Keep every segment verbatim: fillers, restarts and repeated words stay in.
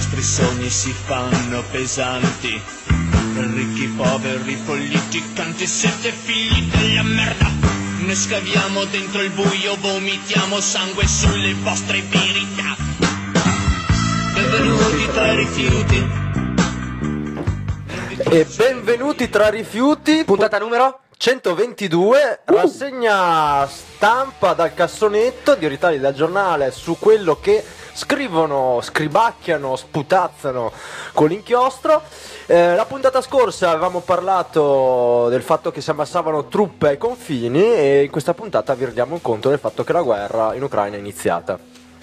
nostri sogni si fanno pesanti. Ricchi, poveri, politicanti, siete figli della merda. Ne scaviamo dentro il buio, vomitiamo sangue sulle vostre verità. Benvenuti tra i rifiuti. E benvenuti tra rifiuti, puntata numero centoventidue, uh. rassegna stampa dal cassonetto di Ritagli dal giornale su quello che scrivono, scribacchiano, sputazzano con l'inchiostro. Eh, la puntata scorsa avevamo parlato del fatto che si ammassavano truppe ai confini e in questa puntata vi rendiamo conto del fatto che la guerra in Ucraina è iniziata.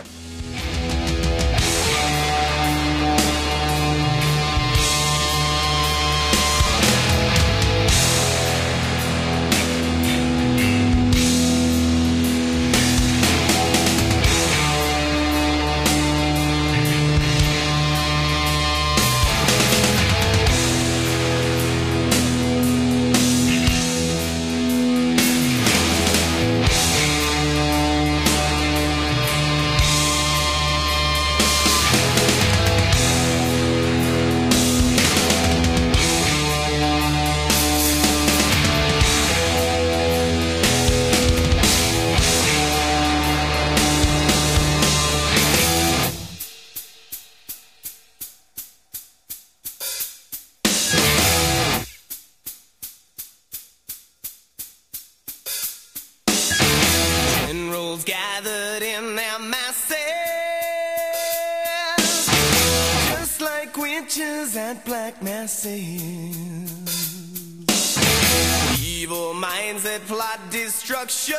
Evil minds that plot destruction,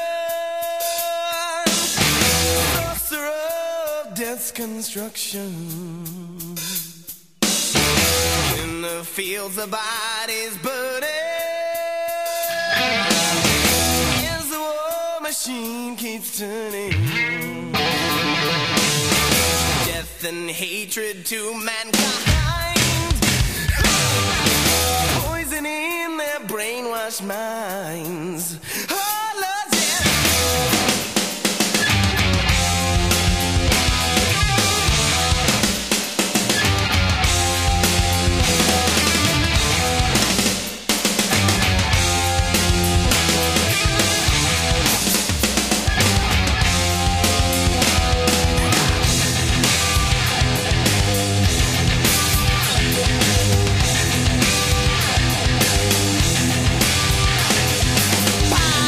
sorcerer of death's construction. In the fields the bodies burning, as the war machine keeps turning. Death and hatred to mankind, poison in their brainwashed minds. Oh, Lord, yeah. Bye.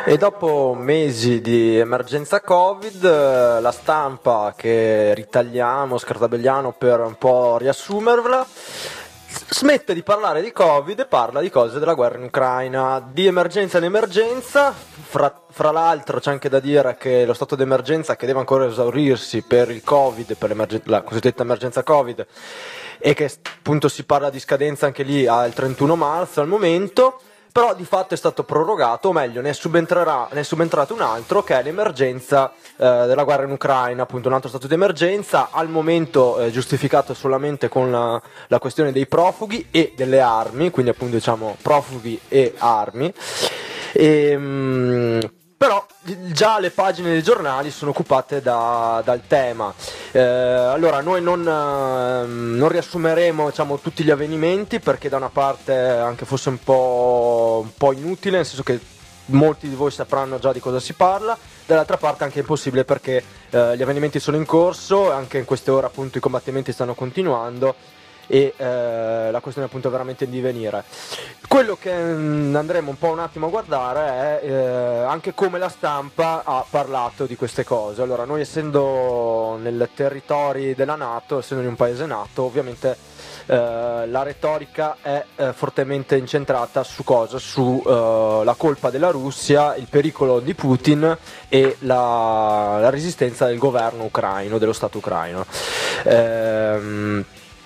E dopo mesi di emergenza Covid, eh, la stampa, che ritagliamo, scartabelliamo per un po' riassumervela, smette di parlare di Covid e parla di cose della guerra in Ucraina, di emergenza in emergenza. Fra, fra l'altro c'è anche da dire che lo stato d'emergenza, che deve ancora esaurirsi per il Covid, per la cosiddetta emergenza Covid, e che appunto si parla di scadenza anche lì al trentuno marzo al momento, però di fatto è stato prorogato, o meglio ne subentrerà, ne è subentrato un altro, che è l'emergenza eh, della guerra in Ucraina, appunto un altro stato di emergenza, al momento eh, giustificato solamente con la, la questione dei profughi e delle armi, quindi appunto diciamo profughi e armi. E, mh, però già le pagine dei giornali sono occupate da, dal tema. Eh, allora noi non, eh, non riassumeremo, diciamo, tutti gli avvenimenti, perché da una parte anche fosse un po', un po' inutile, nel senso che molti di voi sapranno già di cosa si parla, dall'altra parte anche impossibile, perché eh, gli avvenimenti sono in corso, anche in queste ore appunto i combattimenti stanno continuando e eh, la questione appunto è veramente in divenire. Quello che mh, andremo un po' un attimo a guardare è eh, anche come la stampa ha parlato di queste cose. Allora, noi essendo nel territori della NATO, essendo in un paese NATO, ovviamente eh, la retorica è eh, fortemente incentrata su cosa? Su eh, la colpa della Russia, il pericolo di Putin e la, la resistenza del governo ucraino, dello Stato ucraino. Ehm,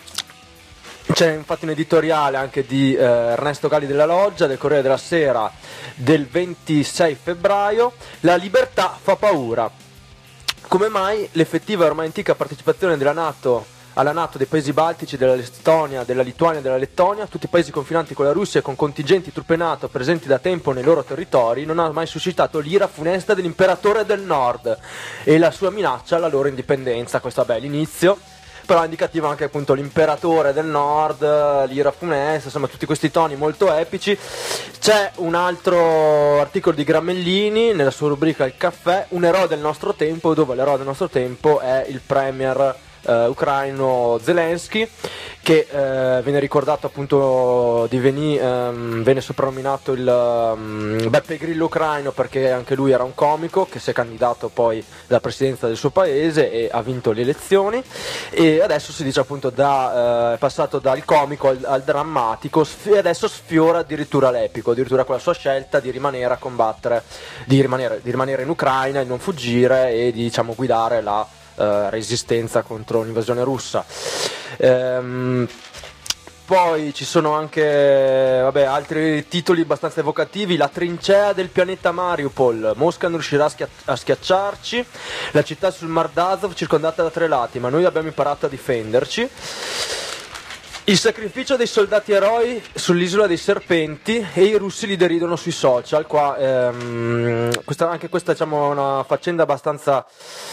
C'è infatti un editoriale anche di eh, Ernesto Galli della Loggia, del Corriere della Sera, del ventisei febbraio. La libertà fa paura. Come mai l'effettiva e ormai antica partecipazione della NATO, alla NATO dei paesi baltici, dell'Estonia, della Lituania e della Lettonia, tutti i paesi confinanti con la Russia e con contingenti truppe NATO presenti da tempo nei loro territori, non ha mai suscitato l'ira funesta dell'imperatore del Nord e la sua minaccia alla loro indipendenza. Questo vabbè è l'inizio, però è indicativo anche appunto l'imperatore del Nord, l'ira funesta, insomma tutti questi toni molto epici. C'è un altro articolo di Gramellini nella sua rubrica Il caffè, un eroe del nostro tempo, dove l'eroe del nostro tempo è il premier Uh, ucraino Zelensky, che uh, viene ricordato appunto di veni, um, venne soprannominato il um, Beppe Grillo ucraino, perché anche lui era un comico che si è candidato poi alla presidenza del suo paese e ha vinto le elezioni, e adesso si dice appunto da, uh, è passato dal comico al, al drammatico, e adesso sfiora addirittura l'epico, addirittura con la sua scelta di rimanere a combattere, di rimanere, di rimanere in Ucraina, di non fuggire e di, diciamo, guidare la Uh, resistenza contro l'invasione russa. Ehm, poi ci sono anche vabbè, altri titoli abbastanza evocativi: la trincea del pianeta Mariupol, Mosca non riuscirà a, schia- a schiacciarci, la città sul Mar d'Azov circondata da tre lati, ma noi abbiamo imparato a difenderci. Il sacrificio dei soldati eroi sull'isola dei serpenti e i russi li deridono sui social. Qua ehm, questa, anche questa, diciamo, è una faccenda abbastanza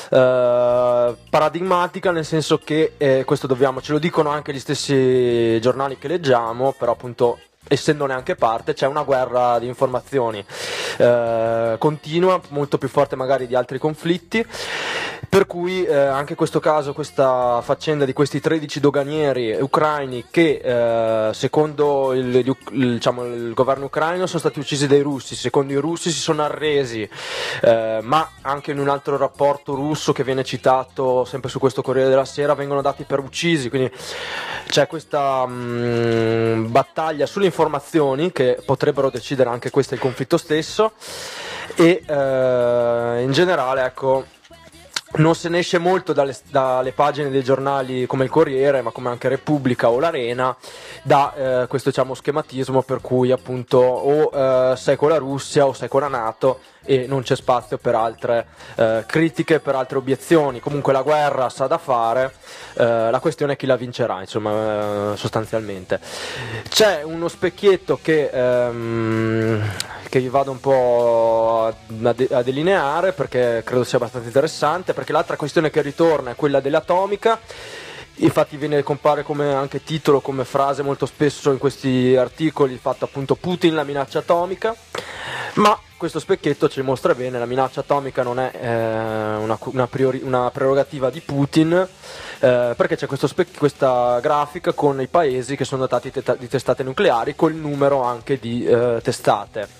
eh, paradigmatica, nel senso che eh, questo dobbiamo, ce lo dicono anche gli stessi giornali che leggiamo, però appunto essendone anche parte c'è una guerra di informazioni eh, continua, molto più forte magari di altri conflitti, per cui eh, anche questo caso, questa faccenda di questi tredici doganieri ucraini che eh, secondo il, il, il, diciamo, il governo ucraino sono stati uccisi dai russi, secondo i russi si sono arresi, eh, ma anche in un altro rapporto russo che viene citato sempre su questo Corriere della Sera vengono dati per uccisi, quindi c'è questa mh, battaglia sulle informazioni che potrebbero decidere anche questo il conflitto stesso, e eh, in generale ecco non se ne esce molto dalle, dalle pagine dei giornali come il Corriere, ma come anche Repubblica o l'Arena, da eh, questo, diciamo, schematismo per cui appunto o eh, sei con la Russia o sei con la NATO e non c'è spazio per altre eh, critiche, per altre obiezioni. Comunque la guerra sa da fare, eh, la questione è chi la vincerà, insomma, eh, sostanzialmente. C'è uno specchietto che ehm, che vi vado un po' a, de- a delineare, perché credo sia abbastanza interessante, perché l'altra questione che ritorna è quella dell'atomica. Infatti viene, compare come anche titolo, come frase molto spesso in questi articoli, il fatto appunto Putin la minaccia atomica, ma questo specchietto ci mostra bene, la minaccia atomica non è eh, una, una, priori- una prerogativa di Putin, eh, perché c'è questo spe- questa grafica con i paesi che sono dotati te- di testate nucleari, col numero anche di eh, testate.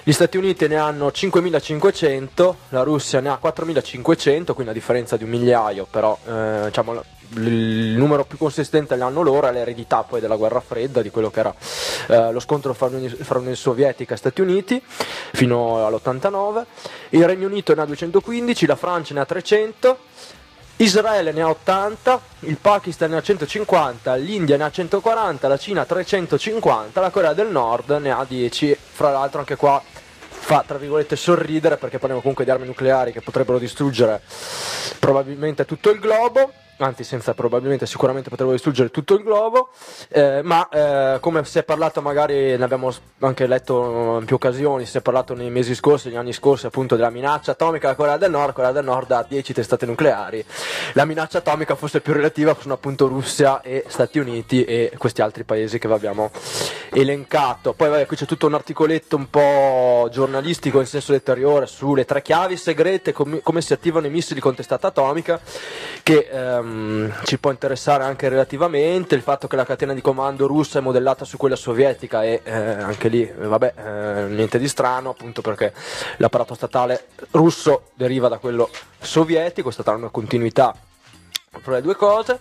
Gli Stati Uniti ne hanno cinquemilacinquecento, la Russia ne ha quattromilacinquecento, quindi a differenza di un migliaio, però eh, diciamo il numero più consistente l'hanno loro, è l'eredità poi della guerra fredda, di quello che era eh, lo scontro fra Unione, fra Unione Sovietica e Stati Uniti fino all'ottantanove. Il Regno Unito ne ha duecentoquindici, la Francia ne ha trecento, Israele ne ha ottanta, il Pakistan ne ha centocinquanta, l'India ne ha centoquaranta, la Cina trecentocinquanta, la Corea del Nord ne ha dieci. Fra l'altro anche qua fa tra virgolette sorridere, perché parliamo comunque di armi nucleari che potrebbero distruggere probabilmente tutto il globo, anzi senza probabilmente, sicuramente potrebbero distruggere tutto il globo, eh, ma eh, come si è parlato, magari ne abbiamo anche letto in più occasioni, si è parlato nei mesi scorsi, negli anni scorsi appunto della minaccia atomica alla Corea del Nord. Corea del Nord ha dieci testate nucleari, la minaccia atomica forse più relativa sono appunto Russia e Stati Uniti e questi altri paesi che vi abbiamo elencato. Poi vabbè, qui c'è tutto un articoletto un po' giornalistico in senso letteriore sulle tre chiavi segrete, com- come si attivano i missili con testata atomica, che ehm, ci può interessare anche relativamente. Il fatto che la catena di comando russa è modellata su quella sovietica e eh, anche lì eh, vabbè eh, niente di strano, appunto perché l'apparato statale russo deriva da quello sovietico, è stata una continuità tra le due cose.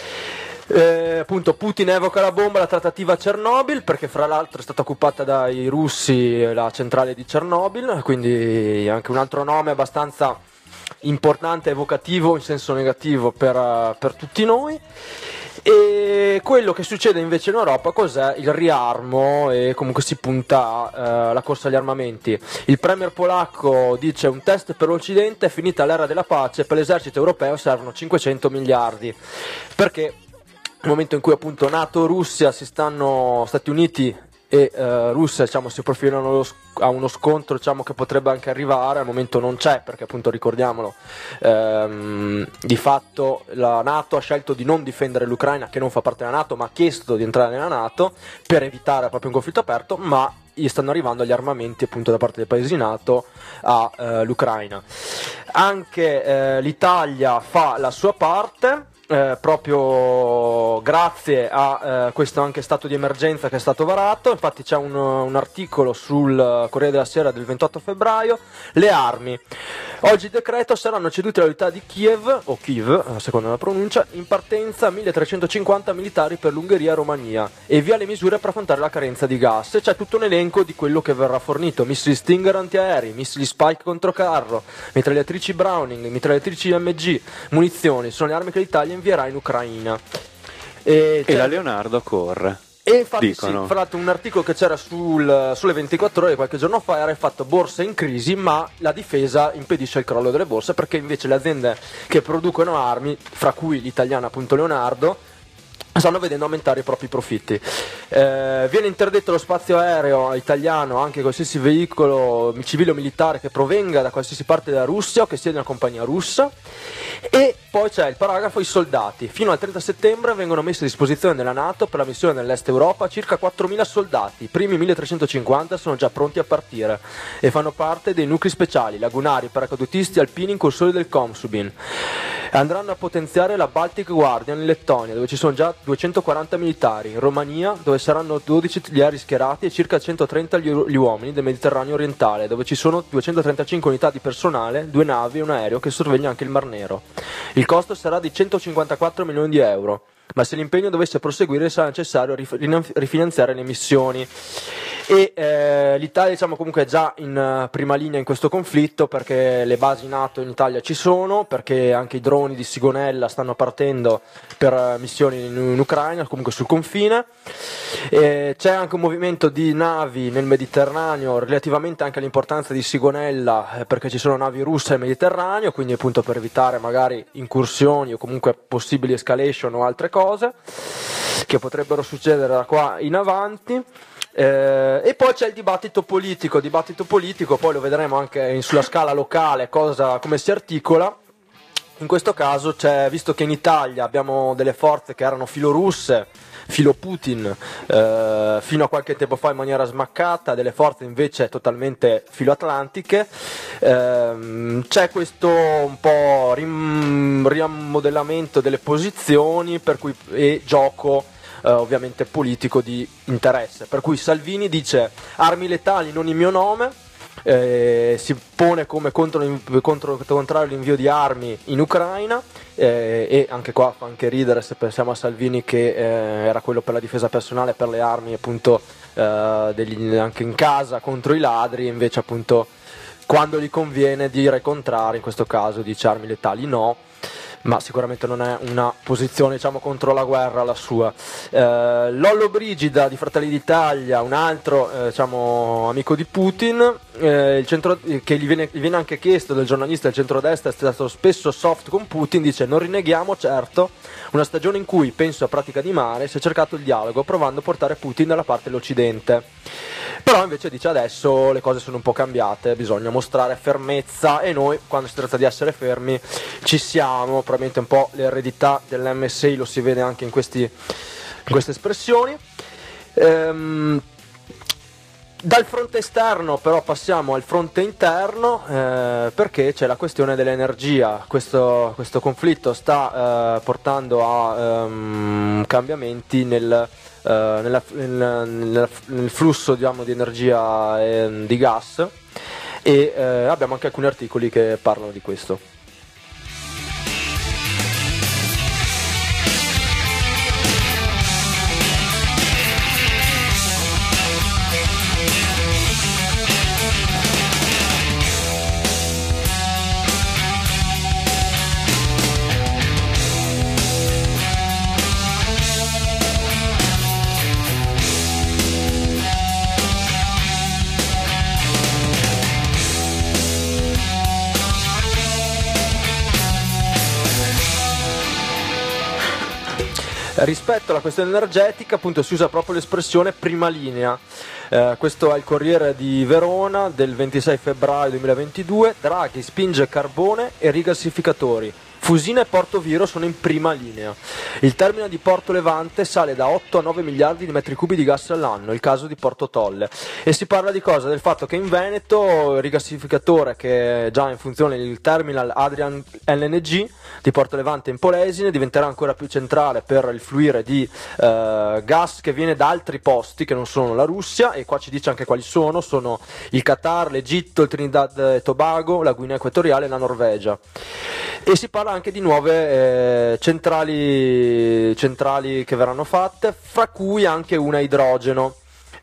Eh, appunto Putin evoca la bomba, la trattativa a Chernobyl, perché fra l'altro è stata occupata dai russi la centrale di Chernobyl, quindi anche un altro nome abbastanza importante, evocativo in senso negativo per, per tutti noi. E quello che succede invece in Europa cos'è? Il riarmo, e comunque si punta alla eh, corsa agli armamenti. Il premier polacco dice: un test per l'Occidente, è finita l'era della pace, per l'esercito europeo servono cinquecento miliardi, perché nel momento in cui appunto NATO, Russia si stanno, Stati Uniti e uh, Russia diciamo si profilano lo, a uno scontro diciamo che potrebbe anche arrivare, al momento non c'è, perché appunto ricordiamolo, ehm, di fatto la NATO ha scelto di non difendere l'Ucraina, che non fa parte della NATO, ma ha chiesto di entrare nella NATO per evitare proprio un conflitto aperto, ma gli stanno arrivando gli armamenti appunto da parte dei paesi NATO all'Ucraina. Eh, anche eh, l'Italia fa la sua parte. Eh, proprio grazie a eh, questo anche stato di emergenza che è stato varato. Infatti c'è un, un articolo sul Corriere della Sera del ventotto febbraio. Le armi, oggi il decreto: saranno cedute alle unità di Kiev o Kiev a seconda della pronuncia, in partenza milletrecentocinquanta militari per l'Ungheria e Romania, e via le misure per affrontare la carenza di gas. E c'è tutto un elenco di quello che verrà fornito: missili Stinger antiaerei, missili Spike controcarro, mitragliatrici Browning, mitragliatrici M G, munizioni. Sono le armi che l'Italia invierà in Ucraina. E, e la Leonardo corre. E infatti dicono. Sì, fra l'altro un articolo che c'era sul, sulle ventiquattro ore qualche giorno fa era il fatto: borsa in crisi, ma la difesa impedisce il crollo delle borse, perché invece le aziende che producono armi, fra cui l'italiana appunto Leonardo, stanno vedendo aumentare i propri profitti. Eh, viene interdetto lo spazio aereo italiano anche qualsiasi veicolo civile o militare che provenga da qualsiasi parte della Russia o che sia di una compagnia russa. E poi c'è il paragrafo: i soldati. Fino al trenta settembre vengono messi a disposizione della NATO per la missione nell'est Europa circa quattromila soldati. I primi milletrecentocinquanta sono già pronti a partire e fanno parte dei nuclei speciali, lagunari, paracadutisti, alpini, incursori del Komsubin. Andranno a potenziare la Baltic Guardian in Lettonia, dove ci sono già duecentoquaranta militari, in Romania, dove saranno dodici gli aerei schierati e circa centotrenta gli, gli uomini del Mediterraneo orientale, dove ci sono duecentotrentacinque unità di personale, due navi e un aereo che sorveglia anche il Mar Nero. Il costo sarà di centocinquantaquattro milioni di euro, ma se l'impegno dovesse proseguire sarà necessario rif- rifinanziare le missioni. E eh, l'Italia diciamo comunque è già in uh, prima linea in questo conflitto, perché le basi NATO in Italia ci sono, perché anche i droni di Sigonella stanno partendo per uh, missioni in, in Ucraina, comunque sul confine. E c'è anche un movimento di navi nel Mediterraneo relativamente anche all'importanza di Sigonella, eh, perché ci sono navi russe nel Mediterraneo, quindi appunto per evitare magari incursioni o comunque possibili escalation o altre cose che potrebbero succedere da qua in avanti. Eh, e poi c'è il dibattito politico, dibattito politico, poi lo vedremo anche in, sulla scala locale cosa, come si articola. In questo caso c'è, visto che in Italia abbiamo delle forze che erano filorusse, filo Putin, eh, fino a qualche tempo fa in maniera smaccata, delle forze invece totalmente filoatlantiche, eh, c'è questo un po' rim- riammodellamento delle posizioni, per cui, e gioco Uh, ovviamente politico di interesse, per cui Salvini dice: armi letali non in mio nome, eh, si pone come contro, contro, contrario l'invio di armi in Ucraina, eh, e anche qua fa anche ridere se pensiamo a Salvini che eh, era quello per la difesa personale, per le armi appunto eh, degli, anche in casa contro i ladri, invece appunto quando gli conviene dire il contrario, in questo caso dice armi letali no, ma sicuramente non è una posizione, diciamo, contro la guerra la sua. Eh, Lollo Brigida di Fratelli d'Italia, un altro eh, diciamo, amico di Putin, eh, il centro, che gli viene, gli viene anche chiesto del giornalista del centrodestra, è stato spesso soft con Putin, dice: non rinneghiamo certo una stagione in cui, penso a Pratica di Mare, si è cercato il dialogo provando a portare Putin dalla parte dell'Occidente. Però invece dice adesso le cose sono un po' cambiate, bisogna mostrare fermezza e noi quando si tratta di essere fermi ci siamo, probabilmente un po' l'eredità dell'M S I lo si vede anche in, questi, in queste espressioni. Ehm, dal fronte esterno però passiamo al fronte interno, eh, perché c'è la questione dell'energia. Questo, questo conflitto sta eh, portando a um, cambiamenti nel Uh, nella, nel, nel, nel flusso, diciamo, di energia e di gas, e uh, abbiamo anche alcuni articoli che parlano di questo. Rispetto alla questione energetica, appunto, si usa proprio l'espressione prima linea. Eh, questo è il Corriere di Verona del ventisei febbraio duemilaventidue. Draghi spinge carbone e rigassificatori. Fusina e Porto Viro sono in prima linea. Il termine di Porto Levante sale da otto a nove miliardi di metri cubi di gas all'anno, il caso di Porto Tolle. E si parla di cosa? Del fatto che in Veneto il rigassificatore, che è già in funzione, il terminal Adrian L N G di Porto Levante in Polesine, diventerà ancora più centrale per il fluire di eh, gas che viene da altri posti che non sono la Russia, e qua ci dice anche quali sono: sono il Qatar, l'Egitto, il Trinidad e Tobago, la Guinea Equatoriale e la Norvegia. E si parla anche di nuove eh, centrali, centrali che verranno fatte, fra cui anche una a idrogeno,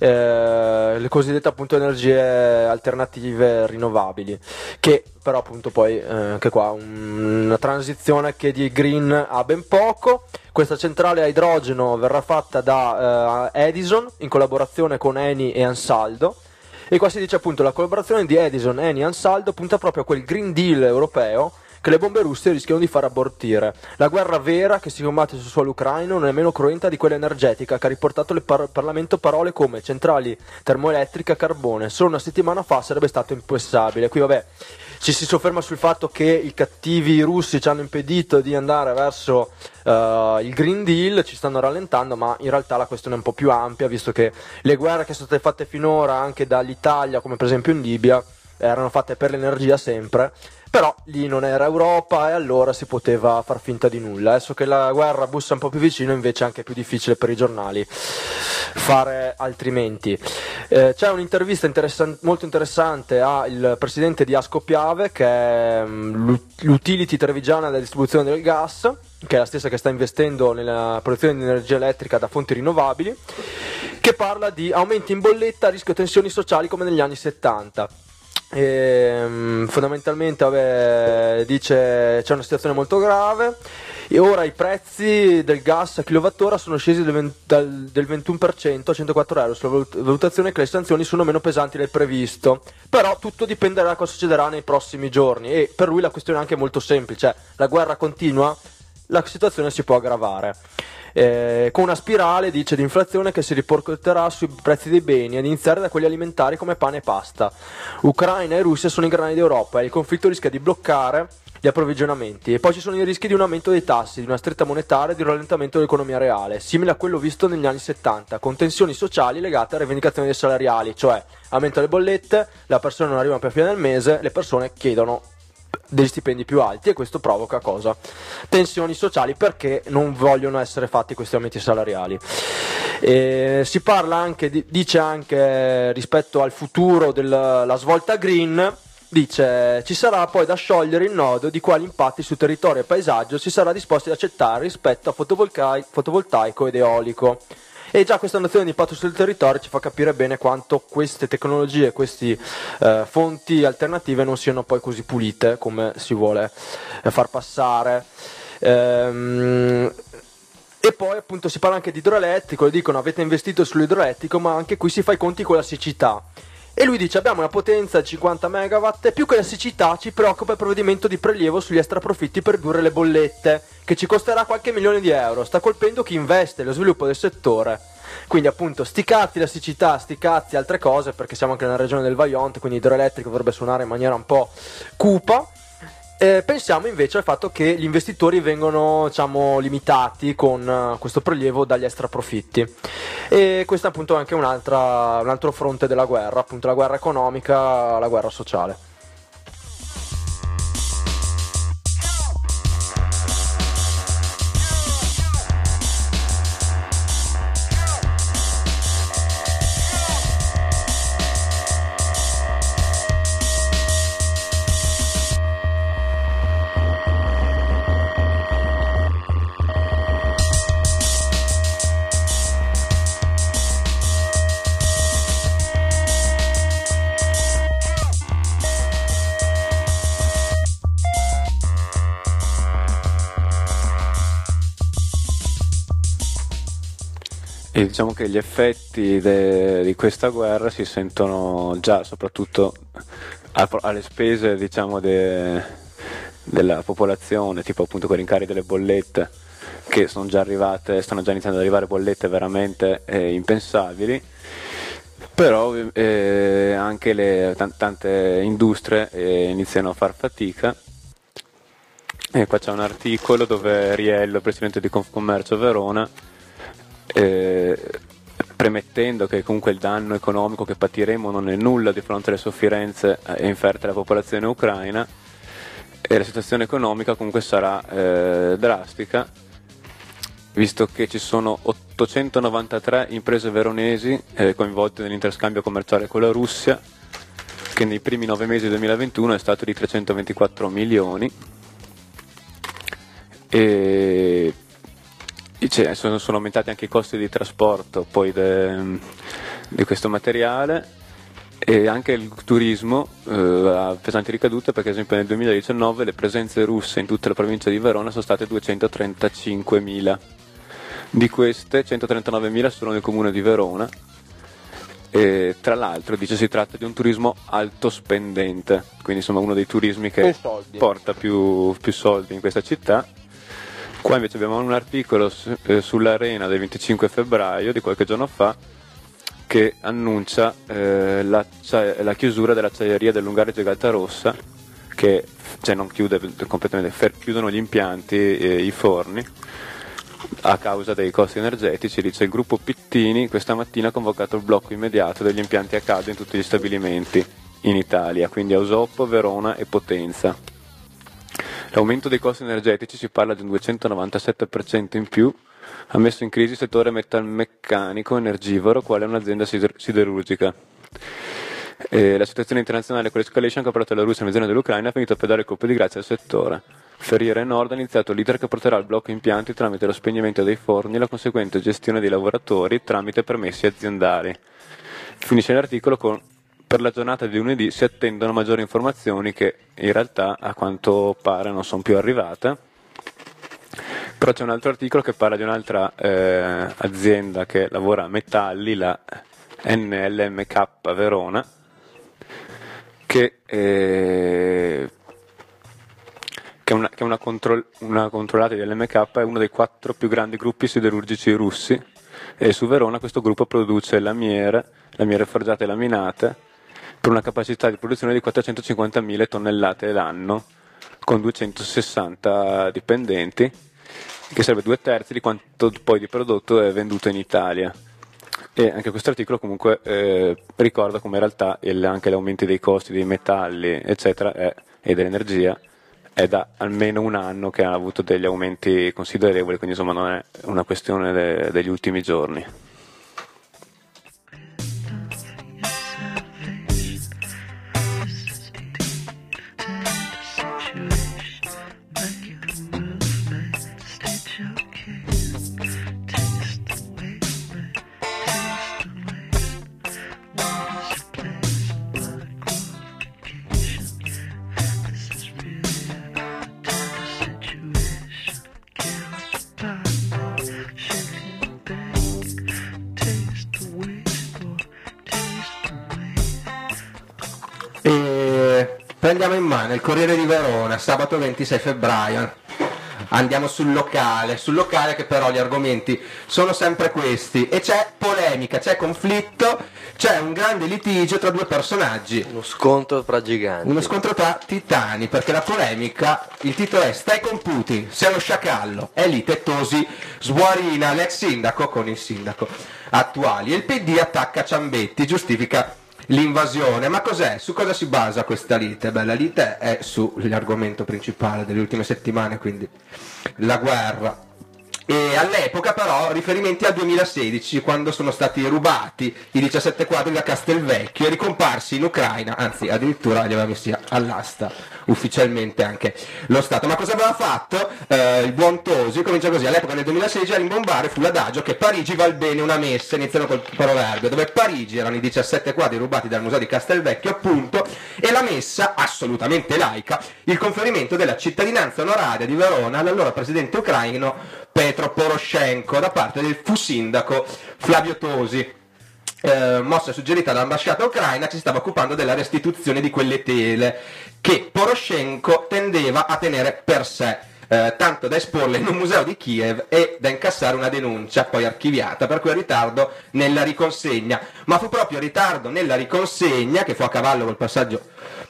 eh, le cosiddette appunto energie alternative rinnovabili, che però appunto poi eh, anche qua un, una transizione che di green ha ben poco. Questa centrale a idrogeno verrà fatta da eh, Edison in collaborazione con Eni e Ansaldo. E qua si dice appunto la collaborazione di Edison, Eni e Ansaldo punta proprio a quel Green Deal europeo che le bombe russe rischiano di far abortire. La guerra vera che si combatte sul suolo ucraino non è meno cruenta di quella energetica, che ha riportato al par- Parlamento parole come centrali termoelettriche a carbone. Solo una settimana fa sarebbe stato impensabile. Qui vabbè, ci si sofferma sul fatto che i cattivi russi ci hanno impedito di andare verso uh, il Green Deal, ci stanno rallentando, ma in realtà la questione è un po' più ampia, visto che le guerre che sono state fatte finora anche dall'Italia, come per esempio in Libia, erano fatte per l'energia sempre. Però lì non era Europa e allora si poteva far finta di nulla. Adesso che la guerra bussa un po' più vicino, invece è anche più difficile per i giornali fare altrimenti. Eh, c'è un'intervista interessan- molto interessante al presidente di Ascopiave, che è um, l'utility trevigiana della distribuzione del gas, che è la stessa che sta investendo nella produzione di energia elettrica da fonti rinnovabili, che parla di aumenti in bolletta, rischio tensioni sociali come negli anni settanta. E, um, fondamentalmente vabbè, dice c'è una situazione molto grave e ora i prezzi del gas a kilowattora sono scesi del, venti, dal, del ventuno per cento a centoquattro euro, sulla valutazione che le sanzioni sono meno pesanti del previsto, però tutto dipenderà da cosa succederà nei prossimi giorni. E per lui la questione è anche molto semplice: la guerra continua, la situazione si può aggravare. Eh, con una spirale, dice, di inflazione che si ripercuoterà sui prezzi dei beni, ad iniziare da quelli alimentari come pane e pasta. Ucraina e Russia sono i grani d'Europa e il conflitto rischia di bloccare gli approvvigionamenti, e poi ci sono i rischi di un aumento dei tassi, di una stretta monetaria e di un rallentamento dell'economia reale, simile a quello visto negli anni settanta, con tensioni sociali legate a rivendicazioni dei salariali, cioè aumento delle bollette, le persone non arrivano più a fine del mese, le persone chiedono degli stipendi più alti, e questo provoca cosa? Tensioni sociali, perché non vogliono essere fatti questi aumenti salariali. E si parla anche, di, dice anche rispetto al futuro della svolta green, dice ci sarà poi da sciogliere il nodo di quali impatti su territorio e paesaggio si sarà disposti ad accettare rispetto a fotovoltaico, fotovoltaico ed eolico. E già questa nozione di impatto sul territorio ci fa capire bene quanto queste tecnologie, queste eh, fonti alternative non siano poi così pulite come si vuole eh, far passare. Ehm, e poi appunto si parla anche di idroelettrico, e dicono avete investito sull'idroelettrico, ma anche qui si fa i conti con la siccità. E lui dice abbiamo una potenza di cinquanta megawatt e più che la siccità ci preoccupa il provvedimento di prelievo sugli extraprofitti per ridurre le bollette, che ci costerà qualche milione di euro, sta colpendo chi investe nello sviluppo del settore. Quindi appunto sti cazzi la siccità, sti cazzi altre cose, perché siamo anche nella regione del Vajont, quindi idroelettrico dovrebbe suonare in maniera un po' cupa. Eh, pensiamo invece al fatto che gli investitori vengono, diciamo, limitati con uh, questo prelievo dagli extraprofitti, e questo è appunto anche un'altra, un altro fronte della guerra, appunto la guerra economica, la guerra sociale. E diciamo che gli effetti de, di questa guerra si sentono già soprattutto a, alle spese, diciamo, de, della popolazione, tipo appunto con i rincari delle bollette, che sono già arrivate, stanno già iniziando ad arrivare bollette veramente eh, impensabili, però eh, anche le t- tante industrie eh, iniziano a far fatica. E qua c'è un articolo dove Riello, presidente di Confcommercio Verona, Eh, premettendo che comunque il danno economico che patiremo non è nulla di fronte alle sofferenze eh, inferte alla popolazione ucraina, e la situazione economica comunque sarà eh, drastica, visto che ci sono ottocentonovantatré imprese veronesi eh, coinvolte nell'interscambio commerciale con la Russia, che nei primi nove mesi del duemilaventuno è stato di trecentoventiquattro milioni, e Cioè, sono, sono aumentati anche i costi di trasporto poi de, di questo materiale, e anche il turismo eh, ha pesanti ricadute, perché ad esempio nel duemiladiciannove le presenze russe in tutta la provincia di Verona sono state duecentotrentacinquemila, di queste centotrentanovanomila solo nel comune di Verona, e tra l'altro dice si tratta di un turismo alto spendente, quindi insomma uno dei turismi che porta più, più soldi in questa città. Qua invece abbiamo un articolo su, eh, sull'Arena del venticinque febbraio di qualche giorno fa, che annuncia eh, la, la chiusura dell'acciaieria dell'Ungareggio Galtarossa, che cioè, non chiude completamente, fer, chiudono gli impianti e i forni a causa dei costi energetici. Dice il gruppo Pittini questa mattina ha convocato il blocco immediato degli impianti a caldo in tutti gli stabilimenti in Italia, quindi a Osoppo, Verona e Potenza. L'aumento dei costi energetici, si parla di un duecentonovantasette per cento in più, ha messo in crisi il settore metalmeccanico energivoro, quale è un'azienda sider- siderurgica. E la situazione internazionale con l'escalation che ha portato la Russia nella zona dell'Ucraina ha finito a pedare il colpo di grazia al settore. Ferriere Nord ha iniziato l'iter che porterà al blocco impianti tramite lo spegnimento dei forni e la conseguente gestione dei lavoratori tramite permessi aziendali. Finisce l'articolo con: per la giornata di lunedì si attendono maggiori informazioni, che in realtà a quanto pare non sono più arrivate. Però c'è un altro articolo che parla di un'altra eh, azienda che lavora a metalli, la N L M K Verona, che, eh, che, è una, che è una, control, una controllata di L M K, è uno dei quattro più grandi gruppi siderurgici russi, e su Verona questo gruppo produce lamiere, lamiere forgiate e laminate, per una capacità di produzione di quattrocentocinquantamila tonnellate l'anno, con duecentosessanta dipendenti, che sarebbe due terzi di quanto poi di prodotto è venduto in Italia. E anche questo articolo comunque eh, ricorda come in realtà il, anche l'aumento dei costi dei metalli eccetera è, e dell'energia è da almeno un anno che ha avuto degli aumenti considerevoli, quindi insomma non è una questione de- degli ultimi giorni. E prendiamo in mano il Corriere di Verona, sabato ventisei febbraio. Andiamo sul locale, sul locale che però gli argomenti sono sempre questi e c'è polemica, c'è conflitto, c'è un grande litigio tra due personaggi. Uno scontro tra giganti. Uno scontro tra titani, perché la polemica, il titolo è "Stai con Putin, sei lo sciacallo". È lì Tettosi sbuorina l'ex sindaco con il sindaco attuale. E il P D attacca Ciambetti, giustifica l'invasione. Ma cos'è? Su cosa si basa questa lite? Beh, la lite è sull'argomento principale delle ultime settimane, quindi la guerra. E all'epoca però riferimenti al duemilasedici, quando sono stati rubati i diciassette quadri da Castelvecchio e ricomparsi in Ucraina, anzi addirittura li aveva messi all'asta ufficialmente anche lo Stato. Ma cosa aveva fatto? Eh, il buon Tosi comincia così: all'epoca nel duemilasedici a rimbombare fu l'adagio che Parigi val bene una messa, iniziano col proverbio, dove Parigi erano i diciassette quadri rubati dal museo di Castelvecchio appunto, e la messa assolutamente laica, il conferimento della cittadinanza onoraria di Verona all'allora presidente ucraino Petro Poroshenko da parte del fu sindaco Flavio Tosi. Eh, mossa suggerita dall'ambasciata ucraina, ci stava occupando della restituzione di quelle tele che Poroshenko tendeva a tenere per sé, eh, tanto da esporle in un museo di Kiev e da incassare una denuncia poi archiviata per quel ritardo nella riconsegna. Ma fu proprio il ritardo nella riconsegna, che fu a cavallo col passaggio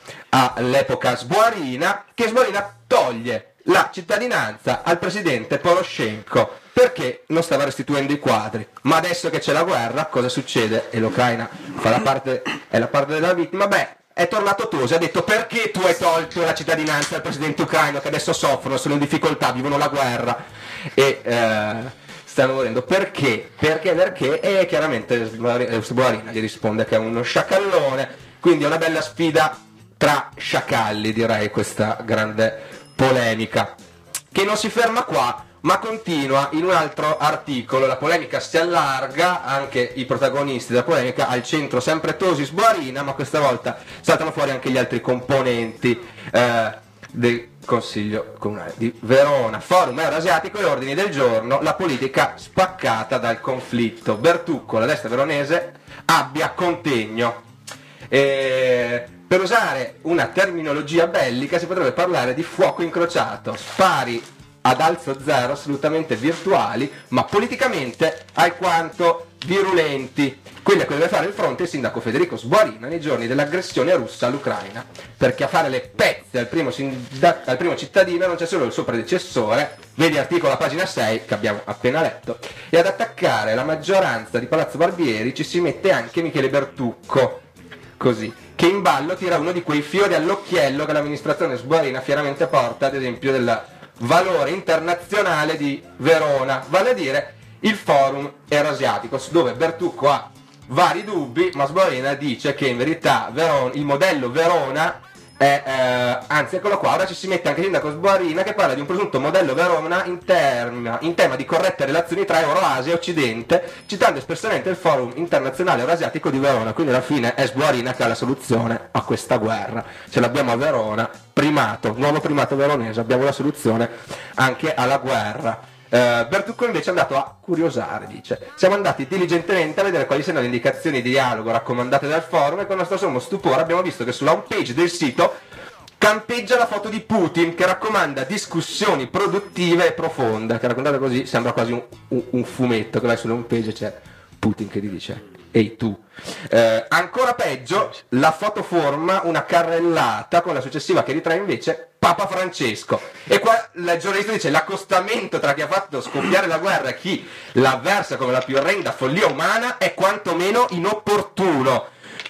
all'epoca Sbuarina, che Sbuarina toglie la cittadinanza al presidente Poroshenko perché non stava restituendo i quadri. Ma adesso che c'è la guerra, cosa succede? E l'Ucraina fa la parte, è la parte della vittima. Beh, è tornato Tosi, ha detto: perché tu hai tolto la cittadinanza al presidente ucraino che adesso soffrono, sono in difficoltà, vivono la guerra e eh, stanno morendo? Perché? Perché? Perché? E chiaramente Sbuarina gli risponde che è uno sciacallone. Quindi è una bella sfida tra sciacalli, direi, questa grande polemica, che non si ferma qua ma continua in un altro articolo. La polemica si allarga, anche i protagonisti della polemica, al centro sempre Tosi Sbuarina, ma questa volta saltano fuori anche gli altri componenti eh, del Consiglio Comunale di Verona. Forum Euroasiatico e ordini del giorno, la politica spaccata dal conflitto. Bertucco, la destra veronese, abbia contegno. E per usare una terminologia bellica si potrebbe parlare di fuoco incrociato, spari ad alzo zero assolutamente virtuali, ma politicamente alquanto virulenti. Quelli a cui deve fare il fronte il sindaco Federico Sbuarina nei giorni dell'aggressione russa all'Ucraina, perché a fare le pezze al primo, sinda- al primo cittadino non c'è solo il suo predecessore, vedi articolo a pagina sei che abbiamo appena letto, e ad attaccare la maggioranza di Palazzo Barbieri ci si mette anche Michele Bertucco, così, che in ballo tira uno di quei fiori all'occhiello che l'amministrazione Sbuarina fieramente porta, ad esempio del valore internazionale di Verona, vale a dire il Forum Euroasiatico, dove Bertucco ha vari dubbi, ma Sbuarina dice che in verità Verona, il modello Verona è, eh, anzi eccolo qua, ora ci si mette anche il sindaco Sbuarina che parla di un presunto modello Verona in, termina, in tema di corrette relazioni tra Euroasia e Occidente, citando espressamente il Forum Internazionale Euroasiatico di Verona. Quindi alla fine è Sbuarina che ha la soluzione a questa guerra, ce l'abbiamo a Verona, primato, nuovo primato veronese, abbiamo la soluzione anche alla guerra. Uh, Bertucco invece è andato a curiosare, dice: siamo andati diligentemente a vedere quali siano le indicazioni di dialogo raccomandate dal forum e con nostro sommo stupore abbiamo visto che sulla home page del sito campeggia la foto di Putin che raccomanda discussioni produttive e profonde, che raccontata così sembra quasi un, un, un fumetto, che vai sulla home page c'è Putin che gli dice: ehi tu. Eh, ancora peggio, la foto forma una carrellata con la successiva che ritrae invece Papa Francesco. E qua il giornalista dice: l'accostamento tra chi ha fatto scoppiare la guerra e chi l'avversa come la più orrenda follia umana è quantomeno inopportuno.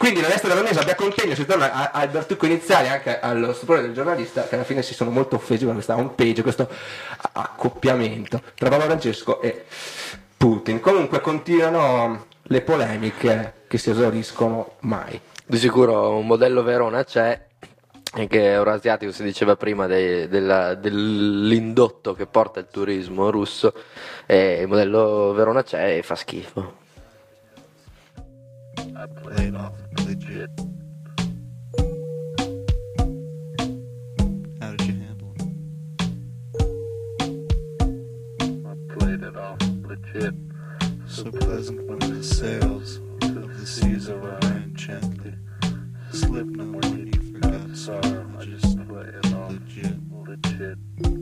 Quindi la destra veronese abbia contegno, si torna a- al Bertucco iniziale, anche allo stupore del giornalista, che alla fine si sono molto offesi con questa home page, questo accoppiamento tra Papa Francesco e Putin. Comunque continuano le polemiche che si esauriscono mai. Di sicuro un modello Verona c'è, anche Eurasiatico si diceva prima dei- della- dell'indotto che porta il turismo russo, e il modello Verona c'è e fa schifo. I played off legit. How did you handle it? I played it off legit. So pleasant when the sails of the seas overran gently. Slip no when you forgot sorrow. I just play it off legit, legit.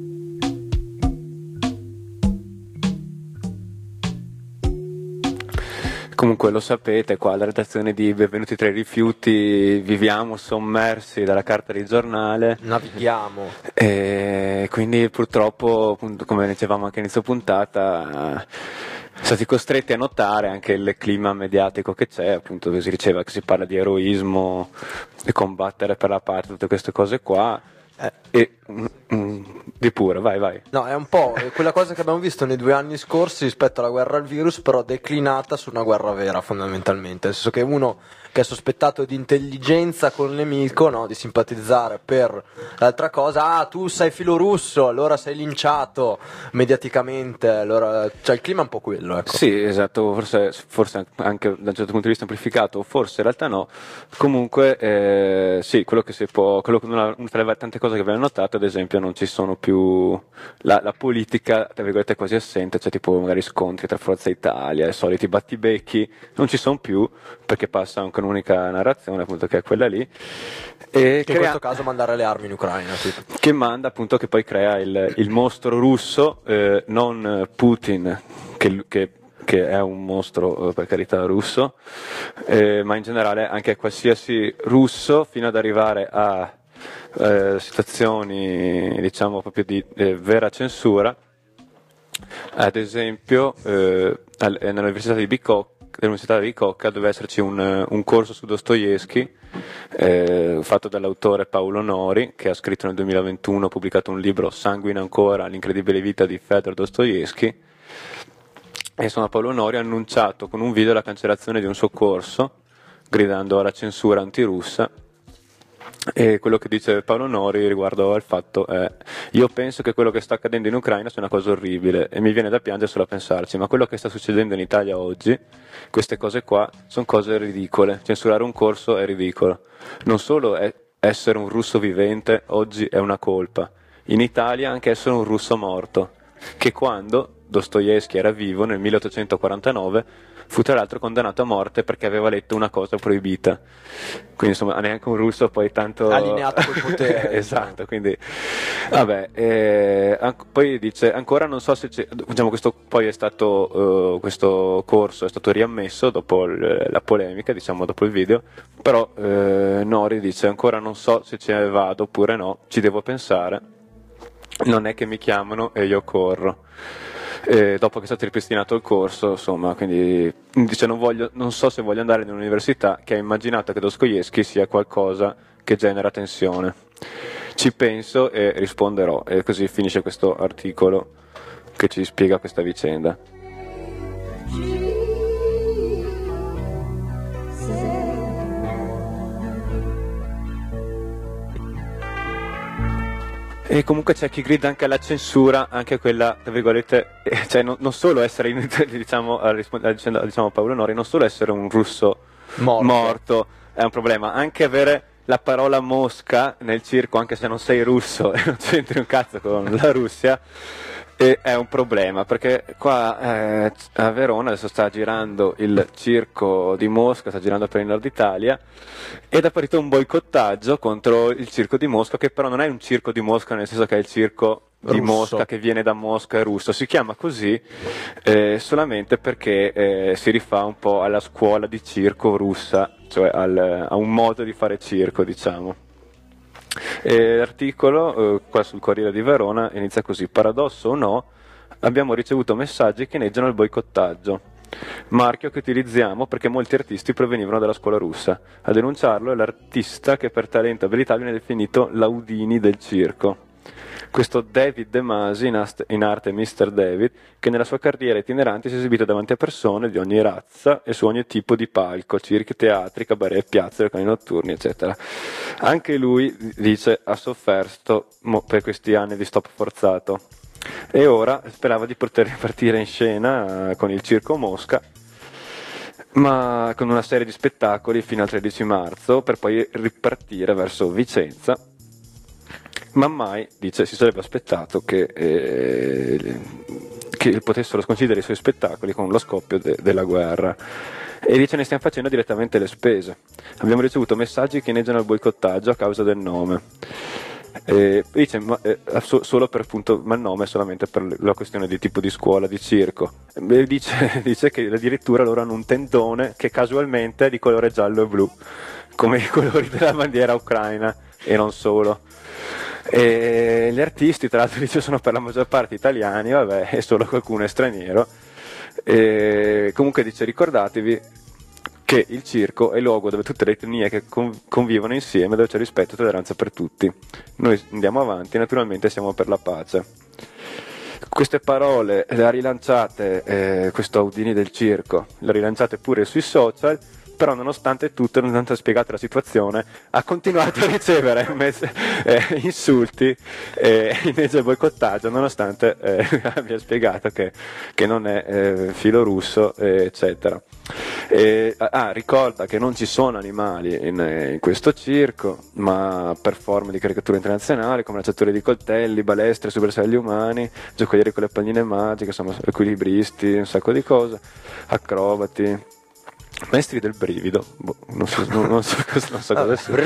Comunque lo sapete, qua alla redazione di Benvenuti tra i rifiuti viviamo sommersi dalla carta di giornale, Navighiamo. e quindi purtroppo, appunto, come dicevamo anche a inizio puntata, siamo stati costretti a notare anche il clima mediatico che c'è, appunto si diceva che si parla di eroismo, di combattere per la patria, tutte queste cose qua, eh, e mm, mm, di pure, vai vai. No, è un po' quella cosa che abbiamo visto nei due anni scorsi rispetto alla guerra al virus, però declinata su una guerra vera fondamentalmente, nel senso che uno che è sospettato di intelligenza con il nemico, no, di simpatizzare per l'altra cosa, ah tu sei filorusso, allora sei linciato mediaticamente, allora cioè il clima è un po' quello, ecco. Sì, esatto, forse, forse anche da un certo punto di vista amplificato, forse in realtà no. Comunque, eh, sì, quello che si può, quello che una, una tra le tante cose che abbiamo notato, ad esempio, non ci sono più la, la politica, tra virgolette, quasi assente, cioè tipo magari scontri tra Forza Italia, i soliti battibecchi, non ci sono più perché passa anche un'unica narrazione, appunto, che è quella lì. E Che in crea- questo caso mandare le armi in Ucraina, tipo. che manda appunto, che poi crea il, il mostro russo, eh, non Putin, che, che, che è un mostro, eh, per carità, russo, eh, ma in generale anche qualsiasi russo, fino ad arrivare a eh, situazioni, diciamo, proprio di eh, vera censura. Ad esempio, eh, al- nell'università di Bicocca, dell'Università di Bicocca doveva esserci un, un corso su Dostoevsky, eh, fatto dall'autore Paolo Nori, che ha scritto nel duemilaventuno, ha pubblicato un libro, Sanguina ancora, l'incredibile vita di Fedor Dostoevsky, e insomma Paolo Nori ha annunciato con un video la cancellazione di un suo corso, gridando alla censura antirussa. E quello che dice Paolo Nori riguardo al fatto è: io penso che quello che sta accadendo in Ucraina sia una cosa orribile e mi viene da piangere solo a pensarci, ma quello che sta succedendo in Italia oggi, queste cose qua, sono cose ridicole. Censurare un corso è ridicolo. Non solo è essere un russo vivente oggi è una colpa, in Italia anche essere un russo morto, che quando Dostoevsky era vivo nel milleottocentoquarantanove fu tra l'altro condannato a morte perché aveva letto una cosa proibita. Quindi insomma neanche un russo poi tanto Allineato col potere. esatto, quindi vabbè, eh, an- poi dice ancora non so se c'è, diciamo, questo poi è stato eh, questo corso è stato riammesso dopo il- la polemica, diciamo dopo il video, però eh, Nori dice ancora non so se ce ne vado oppure no, ci devo pensare, non è che mi chiamano e io corro. E dopo che è stato ripristinato il corso, insomma, quindi dice non, voglio, non so se voglio andare in un'università che ha immaginato che Dostoevsky sia qualcosa che genera tensione. Ci penso e risponderò, e così finisce questo articolo che ci spiega questa vicenda. E comunque c'è chi grida anche alla censura, anche quella, tra virgolette, eh, cioè non, non solo essere, in- diciamo, a rispo- a dicendo- diciamo Paolo Nori, non solo essere un russo Morto. morto è un problema, anche avere la parola mosca nel circo, anche se non sei russo e non c'entri un cazzo con la Russia, e è un problema, perché qua eh, a Verona adesso sta girando il circo di Mosca, sta girando per il nord Italia, ed è partito un boicottaggio contro il circo di Mosca, che però non è un circo di Mosca nel senso che è il circo di Russo. Mosca che viene da Mosca, è russo, si chiama così eh, solamente perché eh, si rifà un po' alla scuola di circo russa, cioè al- a un modo di fare circo, diciamo. E l'articolo eh, qua sul Corriere di Verona inizia così: paradosso o no, abbiamo ricevuto messaggi che inneggiano il boicottaggio. marchio che utilizziamo perché molti artisti provenivano dalla scuola russa. A denunciarlo è l'artista che per talento e abilità viene definito l'Audini del circo. Questo David De Masi, in, ast- in arte mister David, che nella sua carriera itinerante si è esibito davanti a persone di ogni razza e su ogni tipo di palco, circhi, teatri, cabaret, piazze, locali notturni, eccetera. Anche lui, dice, ha sofferto mo- per questi anni di stop forzato e ora sperava di poter ripartire in scena eh, con il Circo Mosca, ma con una serie di spettacoli fino al tredici marzo, per poi ripartire verso Vicenza. Ma mai, dice, si sarebbe aspettato che, eh, che potessero sconsiderare i suoi spettacoli con lo scoppio de- della guerra. E dice, ne stiamo facendo direttamente le spese. Abbiamo ricevuto messaggi che inneggiano al boicottaggio a causa del nome. E dice, ma, eh, so- solo per appunto, ma il nome è solamente per la questione di tipo di scuola, di circo. E dice, dice che addirittura loro hanno un tendone che casualmente è di colore giallo e blu, come i colori della bandiera ucraina, e non solo. E gli artisti, tra l'altro, dice, sono per la maggior parte italiani, vabbè, e solo qualcuno è straniero. E comunque dice, ricordatevi che il circo è il luogo dove tutte le etnie che conv- convivono insieme, dove c'è rispetto e tolleranza per tutti. Noi andiamo avanti e naturalmente siamo per la pace. Queste parole le ha rilanciate eh, questo Audini del circo, le ha rilanciate pure sui social, però nonostante tutto, nonostante spiegata la situazione, ha continuato a ricevere mess- eh, insulti e inneggi al boicottaggio, nonostante eh, abbia spiegato che, che non è eh, filo russo, eh, eccetera. E, ah, ricorda che non ci sono animali in, in questo circo, ma per forme di caricatura internazionali come lanciatori di coltelli, balestre, superselli umani, giocolieri con le palline magiche, insomma, equilibristi, un sacco di cose, acrobati, maestri del brivido, boh, non so, non, non so, non so cosa sia.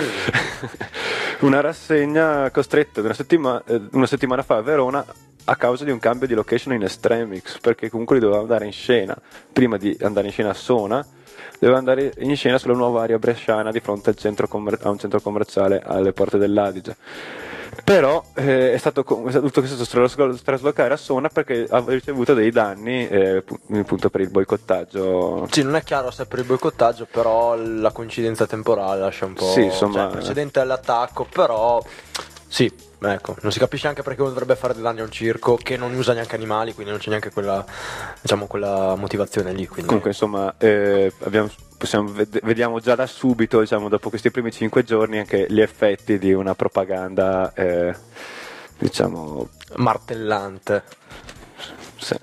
Una rassegna costretta una settimana, una settimana fa a Verona a causa di un cambio di location in Extremix, perché comunque lui doveva andare in scena, prima di andare in scena a Sona, doveva andare in scena sulla nuova area bresciana di fronte al centro commer- a un centro commerciale alle porte dell'Adige. Però eh, è stato è stato tutto questo traslo- traslocare a Sona perché ha ricevuto dei danni eh, appunto per il boicottaggio. Sì, non è chiaro se è per il boicottaggio, però la coincidenza temporale lascia un po'. Sì, insomma, cioè, precedente all'attacco, però sì, ecco, non si capisce anche perché uno dovrebbe fare dei danni a un circo che non usa neanche animali, quindi non c'è neanche quella, diciamo, quella motivazione lì. Quindi. Comunque, insomma, eh, abbiamo, possiamo, ved- vediamo già da subito, diciamo, dopo questi primi cinque giorni, anche gli effetti di una propaganda, eh, diciamo, martellante. sì.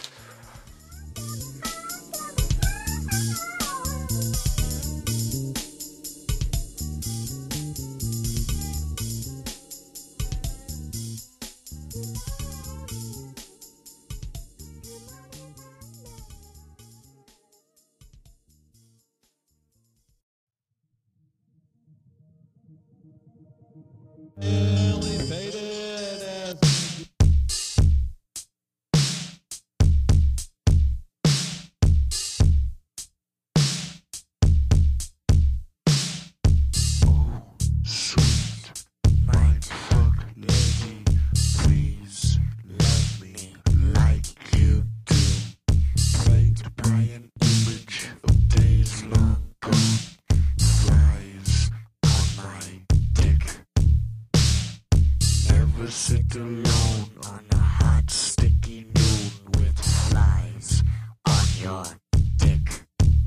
Sit alone on a hot sticky noon with flies on your dick.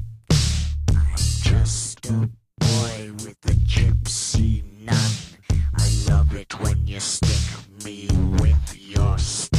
I'm just a boy with a gypsy nun. I love it when you stick me with your staff.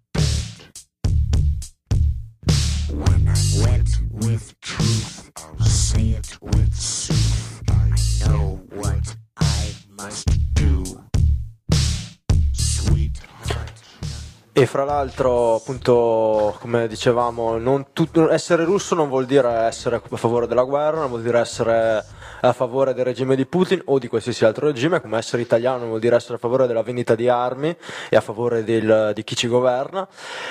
With truth, I'll E fra l'altro, appunto, come dicevamo, non tut- essere russo non vuol dire essere a favore della guerra, non vuol dire essere a favore del regime di Putin o di qualsiasi altro regime, come essere italiano non vuol dire essere a favore della vendita di armi e a favore del, di chi ci governa.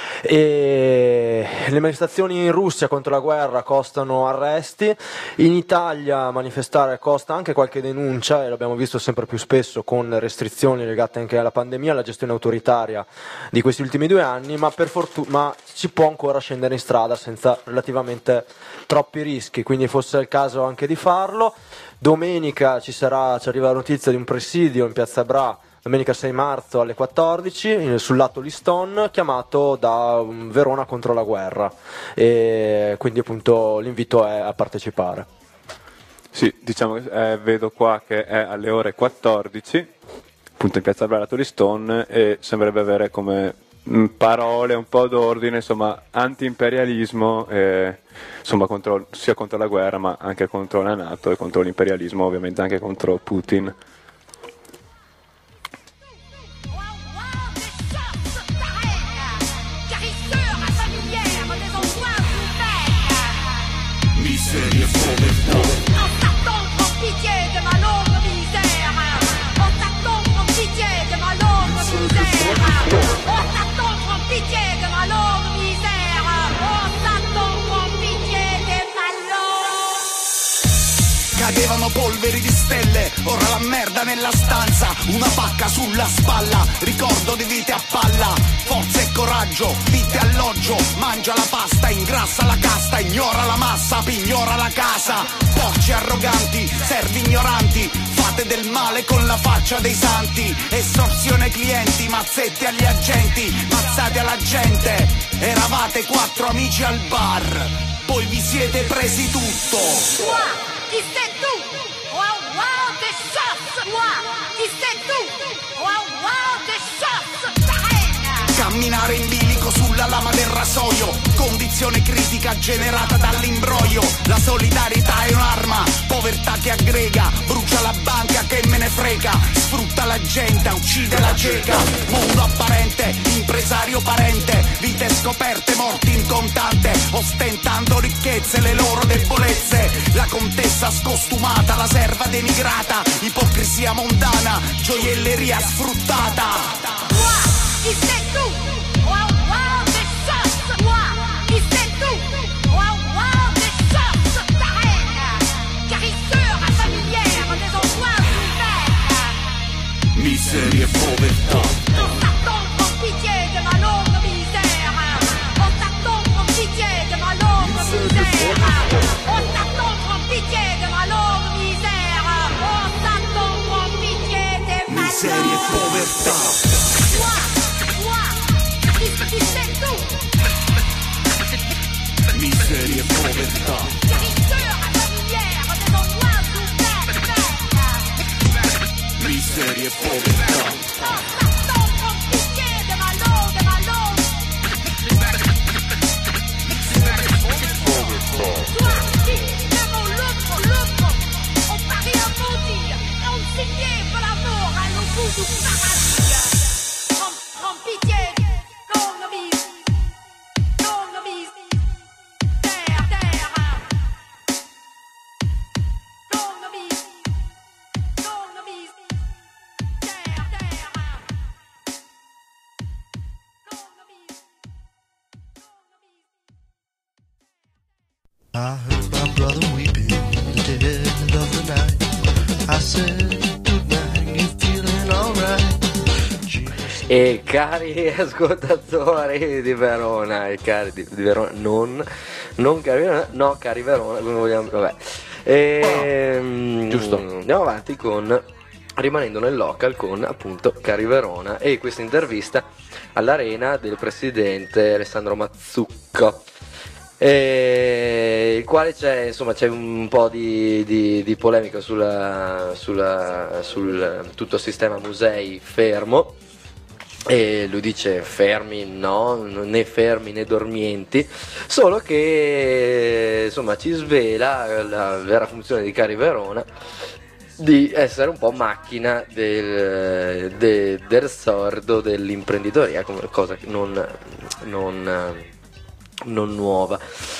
E le manifestazioni in Russia contro la guerra costano arresti, in Italia manifestare costa anche qualche denuncia, e l'abbiamo visto sempre più spesso con restrizioni legate anche alla pandemia, alla gestione autoritaria di questi ultimi due anni, ma per fortuna ma si può ancora scendere in strada senza relativamente troppi rischi, quindi fosse il caso anche di farlo. Domenica ci sarà, ci arriva la notizia di un presidio in Piazza Bra, domenica sei marzo alle quattordici, sul lato Liston, chiamato da Verona contro la guerra, e quindi appunto l'invito è a partecipare. Sì, diciamo che eh, vedo qua che è alle ore quattordici, appunto in Piazza Bra lato Liston, e sembrerebbe avere come mh, parole un po' d'ordine, insomma, anti-imperialismo, eh, insomma, contro, sia contro la guerra ma anche contro la NATO e contro l'imperialismo, ovviamente anche contro Putin. Miseria e povertà. Cadevano polveri di stelle, ora la merda nella stanza, una pacca sulla spalla, ricordo di vite a palla, forza e coraggio, vite alloggio, mangia la pasta, ingrassa la casta, ignora la massa, pignora la casa, porci arroganti, servi ignoranti, fate del male con la faccia dei santi, estorsione clienti, mazzette agli agenti, mazzate alla gente, eravate quattro amici al bar, poi vi siete presi tutto. Toi, qui c'est tout? Wow, wow, des chasses! Toi, qui c'est tout? Wow, wow, des chasses! T'arrêtes! Camminare in bilico sulla lama del rasoio, condizione critica generata dall'imbroglio, la solidarietà è un'arma, povertà che aggrega, brucia la banca che me ne frega, sfrutta la gente, uccide la cieca, mondo apparente, impresario parente, vite scoperte, morti in contante, ostentando ricchezze, le loro debolezze, la contessa scostumata, la serva denigrata, ipocrisia mondana, gioielleria sfruttata. Toi, qui c'est tout? Wow, wow, des chasses! Toi, qui c'est tout? Wow, wow, des chasses! T'arrêtes! Carisseur familière des emplois ouverts! Miseria e povertà. On s'attend en pitié de ma longue misère! On s'attend en pitié de ma longue misère! On s'attend en pitié de ma longue misère! On s'attend en pitié de ma Miseria e povertà. Toi, toi, qui, qui c'est tout? Miseria e povertà. Carisseur familière des emplois ouverts! Miseria e povertà. On s'attend en pitié de ma longue, de ma longue! Toi, qui, même au l'autre, l'autre, on parie à maudire, et on signait pour l'amour à nos bouts du paradis. En, en pitié, non le mise, non le mise, terre, terre. Non le mise, non le mise, terre, terre. Non le mise, non le mise. I heard my brother weeping in the dead of the night. I said, good night, you feeling alright? E cari ascoltatori di Verona, e cari di, di Verona, non, non cari Verona, no, cari Verona, come vogliamo, vabbè. E, Giusto. Andiamo avanti con, rimanendo nel local, con appunto Cari Verona e questa intervista all'Arena del presidente Alessandro Mazzucco. E il quale c'è, insomma, c'è un po' di, di, di polemica sulla, sulla, sul tutto il sistema musei fermo, e lui dice fermi no, né fermi né dormienti, solo che insomma ci svela la vera funzione di Cari Verona, di essere un po' macchina del, de- del sordo dell'imprenditoria, come cosa che non, non, non nuova.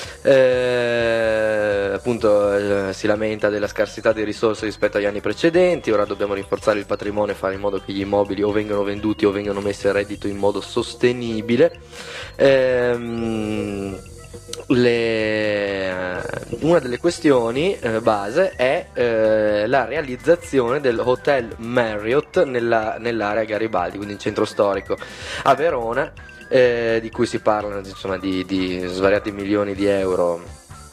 Eh, appunto eh, si lamenta della scarsità di risorse rispetto agli anni precedenti, ora dobbiamo rinforzare il patrimonio e fare in modo che gli immobili o vengano venduti o vengano messi a reddito in modo sostenibile. Ehm, Le, una delle questioni eh, base è eh, la realizzazione del Hotel Marriott nella, nell'area Garibaldi, quindi in centro storico a Verona, eh, di cui si parlano insomma di, di svariati milioni di euro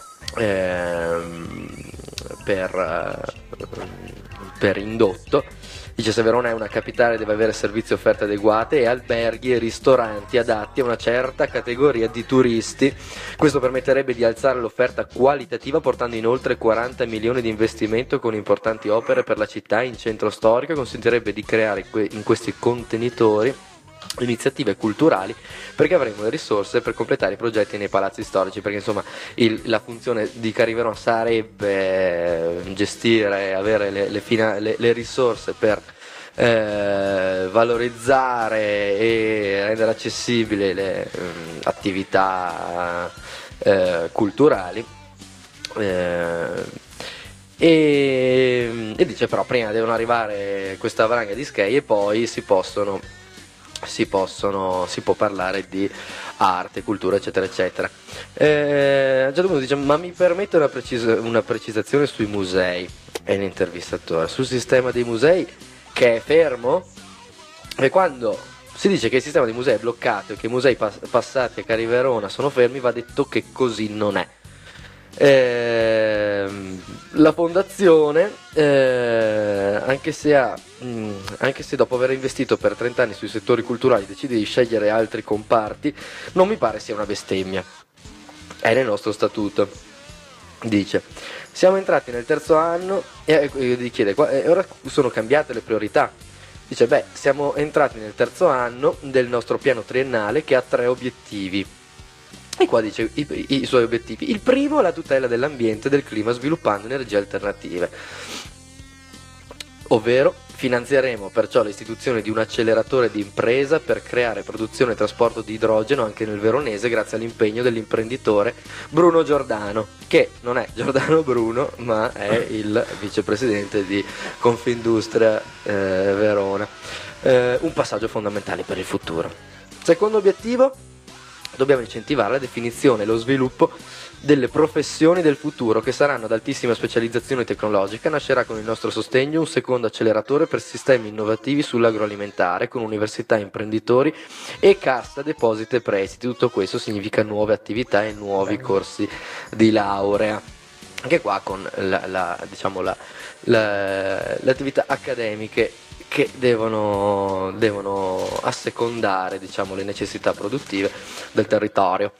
ehm, per, per indotto. Dice: se Verona è una capitale deve avere servizi e offerte adeguate e alberghi e ristoranti adatti a una certa categoria di turisti. Questo permetterebbe di alzare l'offerta qualitativa, portando inoltre quaranta milioni di investimento con importanti opere per la città in centro storico, e consentirebbe di creare que- in questi contenitori iniziative culturali, perché avremo le risorse per completare i progetti nei palazzi storici, perché insomma il, la funzione di Cariverona sarebbe gestire, avere le, le, fina, le, le risorse per eh, valorizzare e rendere accessibili le eh, attività eh, culturali. Eh, e, e dice però prima devono arrivare questa valanga di schei e poi si possono si possono si può parlare di arte, cultura, eccetera eccetera. Eh, a un certo punto dice: ma mi permette una, precisa, una precisazione sui musei? E l'intervistatore: sul sistema dei musei che è fermo? E quando si dice che il sistema dei musei è bloccato e che i musei pass- passati a Cariverona sono fermi, va detto che così non è. Eh, la fondazione eh, anche se ha mh, anche se dopo aver investito per trenta anni sui settori culturali decide di scegliere altri comparti, non mi pare sia una bestemmia, è nel nostro statuto. Dice: siamo entrati nel terzo anno e eh, gli chiede: e ora sono cambiate le priorità? Dice: beh, siamo entrati nel terzo anno del nostro piano triennale che ha tre obiettivi. E qua dice i, i, i suoi obiettivi. Il primo è la tutela dell'ambiente e del clima sviluppando energie alternative, ovvero finanzieremo perciò l'istituzione di un acceleratore di impresa per creare produzione e trasporto di idrogeno anche nel Veronese, grazie all'impegno dell'imprenditore Bruno Giordano, che non è Giordano Bruno ma è il vicepresidente di Confindustria eh, Verona. Eh, un passaggio fondamentale per il futuro. Secondo obiettivo: dobbiamo incentivare la definizione e lo sviluppo delle professioni del futuro, che saranno ad altissima specializzazione tecnologica. Nascerà con il nostro sostegno un secondo acceleratore per sistemi innovativi sull'agroalimentare, con università, imprenditori e cassa depositi e prestiti. Tutto questo significa nuove attività e nuovi corsi di laurea. Anche qua con la, la, diciamo la, la, le attività accademiche che devono, devono assecondare, diciamo, le necessità produttive del territorio.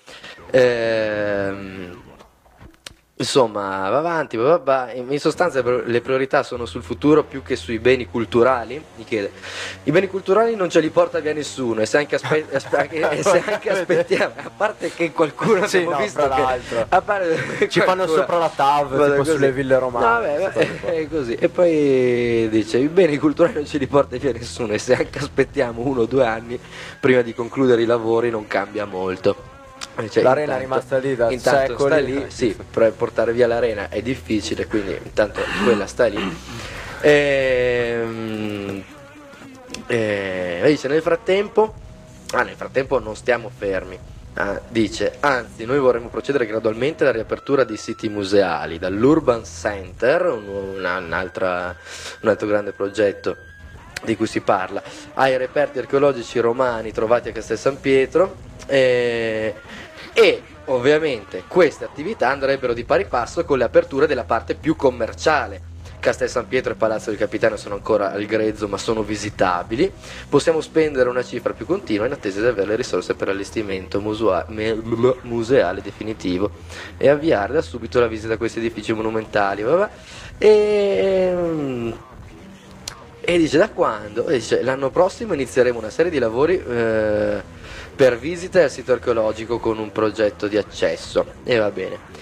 Ehm, insomma, va avanti, va, va. In sostanza le priorità sono sul futuro più che sui beni culturali. Mi chiede: i beni culturali non ce li porta via nessuno, e se anche, aspe- aspe- e se anche aspettiamo, a parte che qualcuno sì, abbiamo no, visto che a parte, ci fanno sopra la T A V, tipo così. sulle ville romane. No, vabbè, è, è così. E poi dice: i beni culturali non ce li porta via nessuno, e se anche aspettiamo uno o due anni prima di concludere i lavori non cambia molto. Cioè, l'arena intanto, è rimasta lì da intanto secoli. sta lì, sì, per portare via l'arena è difficile, quindi intanto quella sta lì. Ehm, eh, dice: nel frattempo ah, nel frattempo non stiamo fermi. Ah, dice: anzi, noi vorremmo procedere gradualmente alla riapertura dei siti museali, dall'Urban Center, un, un'altra, un altro grande progetto di cui si parla, ai reperti archeologici romani trovati a Castel San Pietro, eh, e ovviamente queste attività andrebbero di pari passo con le aperture della parte più commerciale. Castel San Pietro e Palazzo del Capitano sono ancora al grezzo, ma sono visitabili. Possiamo spendere una cifra più continua in attesa di avere le risorse per l'allestimento musua- me- museale definitivo e avviare da subito la visita a questi edifici monumentali. Vabbè. E... e dice: da quando? E dice: l'anno prossimo inizieremo una serie di lavori eh, per visite al sito archeologico con un progetto di accesso. E va bene.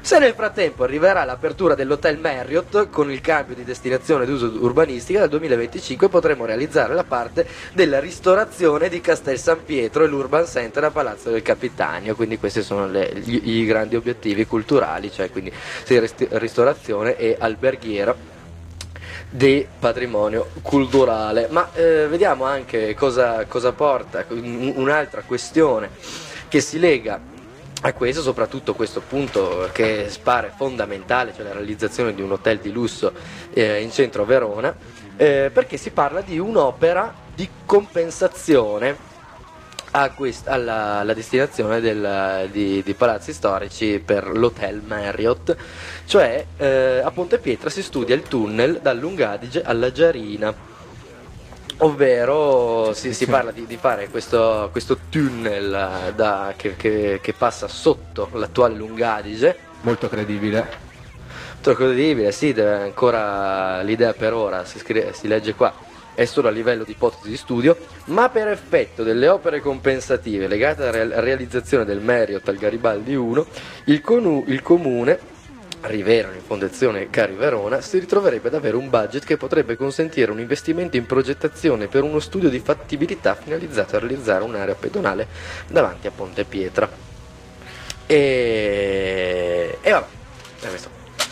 Se nel frattempo arriverà l'apertura dell'Hotel Marriott con il cambio di destinazione d'uso urbanistica, dal duemilaventicinque potremo realizzare la parte della ristorazione di Castel San Pietro e l'Urban Center a Palazzo del Capitanio. Quindi questi sono le, gli, i grandi obiettivi culturali, cioè quindi sì, resti- ristorazione e alberghiera di patrimonio culturale. Ma eh, vediamo anche cosa, cosa porta un'altra questione che si lega a questo, soprattutto questo punto che pare fondamentale, cioè la realizzazione di un hotel di lusso eh, in centro a Verona, eh, perché si parla di un'opera di compensazione a quest- alla, alla destinazione del, di, di palazzi storici per l'Hotel Marriott, cioè eh, a Ponte Pietra si studia il tunnel dal Lungadige alla Giarina, ovvero si, si parla di, di fare questo, questo tunnel da, che, che, che passa sotto l'attuale Lungadige. Molto credibile. Molto credibile, sì, deve ancora l'idea per ora, si, scrive, si legge qua, è solo a livello di ipotesi di studio, ma per effetto delle opere compensative legate alla realizzazione del Marriott al Garibaldi uno, il, conu- il comune Riverona, in Fondazione Cari Verona, si ritroverebbe ad avere un budget che potrebbe consentire un investimento in progettazione per uno studio di fattibilità finalizzato a realizzare un'area pedonale davanti a Ponte Pietra. E, e vabbè, è questo.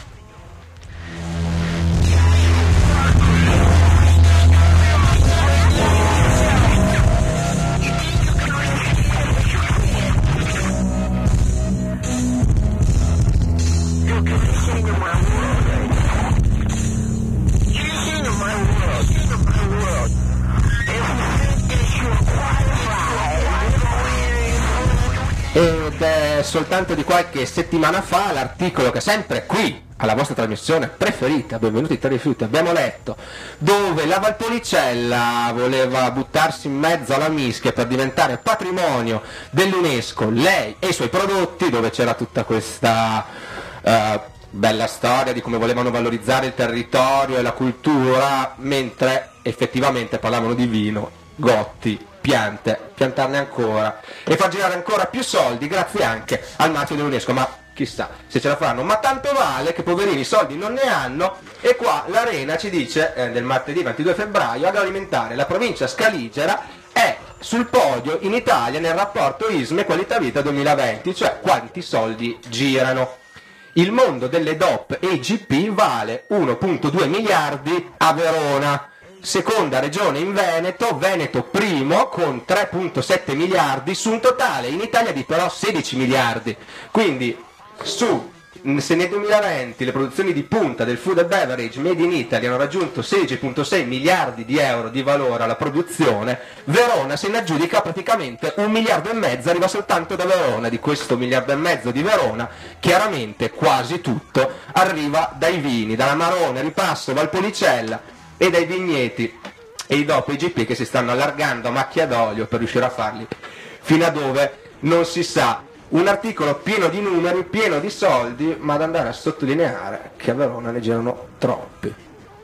Ed è soltanto di qualche settimana fa l'articolo che sempre qui alla vostra trasmissione preferita, benvenuti a Rifiuti, abbiamo letto, dove la Valpolicella voleva buttarsi in mezzo alla mischia per diventare patrimonio dell'UNESCO, lei e i suoi prodotti, dove c'era tutta questa uh, bella storia di come volevano valorizzare il territorio e la cultura, mentre effettivamente parlavano di vino, gotti, piante, piantarne ancora e far girare ancora più soldi grazie anche al marchio dell'UNESCO, ma chissà se ce la faranno, ma tanto vale che poverini i soldi non ne hanno. E qua l'Arena ci dice eh, del martedì ventidue febbraio: agroalimentare, la provincia scaligera è sul podio in Italia nel rapporto I S M E qualità vita duemilaventi, cioè quanti soldi girano. Il mondo delle D O P e G P vale uno virgola due miliardi a Verona, seconda regione in Veneto, Veneto primo con tre virgola sette miliardi su un totale in Italia di però sedici miliardi. Quindi su, se nel duemilaventi le produzioni di punta del food and beverage made in Italy hanno raggiunto sedici virgola sei miliardi di euro di valore alla produzione, Verona se ne aggiudica praticamente un miliardo e mezzo, arriva soltanto da Verona. Di questo miliardo e mezzo di Verona chiaramente quasi tutto arriva dai vini, dall'Amarone, Ripasso, Valpolicella e dai vigneti e i D O P e i G P che si stanno allargando a macchia d'olio per riuscire a farli fino a dove non si sa. Un articolo pieno di numeri, pieno di soldi, ma da andare a sottolineare che a Verona ne girano troppi.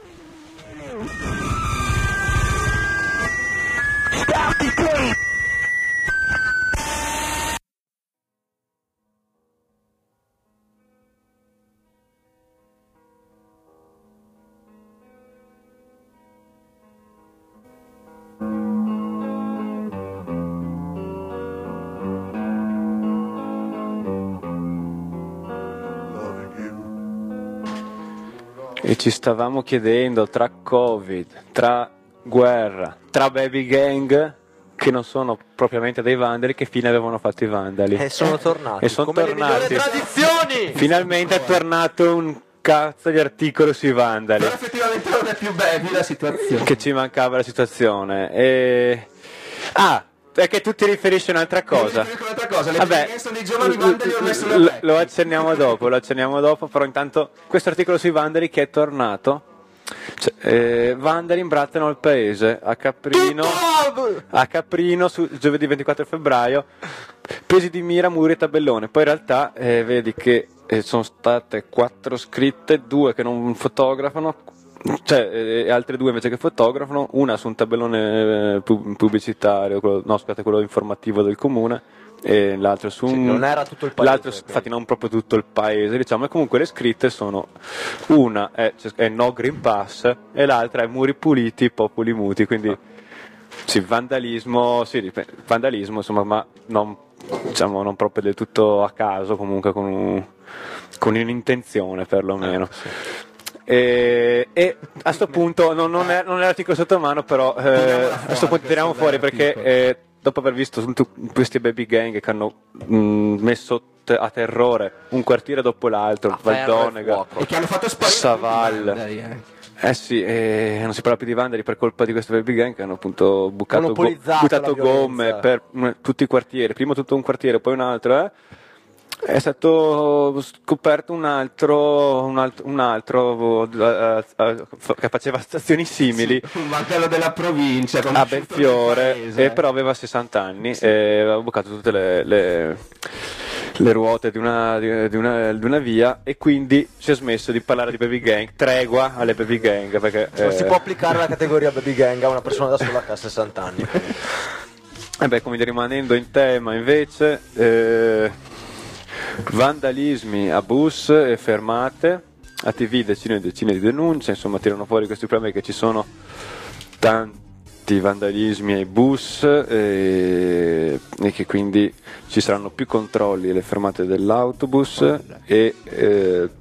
E ci stavamo chiedendo, tra Covid, tra guerra, tra baby gang, che non sono propriamente dei vandali, che fine avevano fatto i vandali. E sono tornati. E sono come tornati. le migliori tradizioni! Finalmente è tornato un cazzo di articolo sui vandali. Però effettivamente non è più baby la situazione. Che ci mancava la situazione. E... Ah! È che tu ti riferisci a un'altra cosa. Un'altra cosa, le Vabbè, esperienze dei giovani vandali ormai sono lo, vecchie. lo accenniamo dopo, lo accenniamo dopo, però intanto questo articolo sui vandali che è tornato. Cioè, eh, vandali imbrattano il paese a Caprino, a Caprino su giovedì ventiquattro febbraio, presi di mira muri e tabellone. Poi in realtà eh, vedi che eh, sono state quattro scritte, due che non fotografano, cioè eh, altre due invece che fotografano, una su un tabellone eh, pub- pubblicitario, quello, no scusate, quello informativo del comune, e l'altro su un... Sì, non era tutto il paese, l'altro, infatti non proprio tutto il paese, diciamo, e comunque le scritte sono una è, è no Green Pass e l'altra è muri puliti, popoli muti, quindi sì, vandalismo, sì, dipende- vandalismo insomma, ma non, diciamo, non proprio del tutto a caso, comunque con, un, con un'intenzione perlomeno. E, e a sto punto non, non, è, non è l'articolo sotto mano, però eh, a sto punto tiriamo fuori perché eh, dopo aver visto tutti questi baby gang che hanno mh, messo te- a terrore un quartiere dopo l'altro, A ferro e Valdonega, fuoco. E che hanno fatto sparire Saval. tutti i vandali, eh. Eh sì, e non si parla più di vandali per colpa di questi baby gang che hanno appunto bucato, go- Monopolizzato buttato la gomme violenza. per mh, tutti i quartieri, prima tutto un quartiere, poi un altro, eh. È stato scoperto un altro, un altro, un altro eh, eh, che faceva stazioni simili Un vantello della provincia a conosciuto Benfiore, nel paese. e però aveva sessanta anni e aveva bucato tutte le, le, le ruote di una, di, di una, di una via, e quindi si è smesso di parlare di baby gang, tregua alle baby gang, perché Non si eh, può applicare la categoria baby gang a una persona da sola che ha sessanta anni. eh beh, come rimanendo in tema invece, eh, vandalismi a bus e fermate, a tivù decine e decine di denunce, insomma tirano fuori questi problemi che ci sono tanti vandalismi ai bus e, e che quindi ci saranno più controlli alle fermate dell'autobus e eh,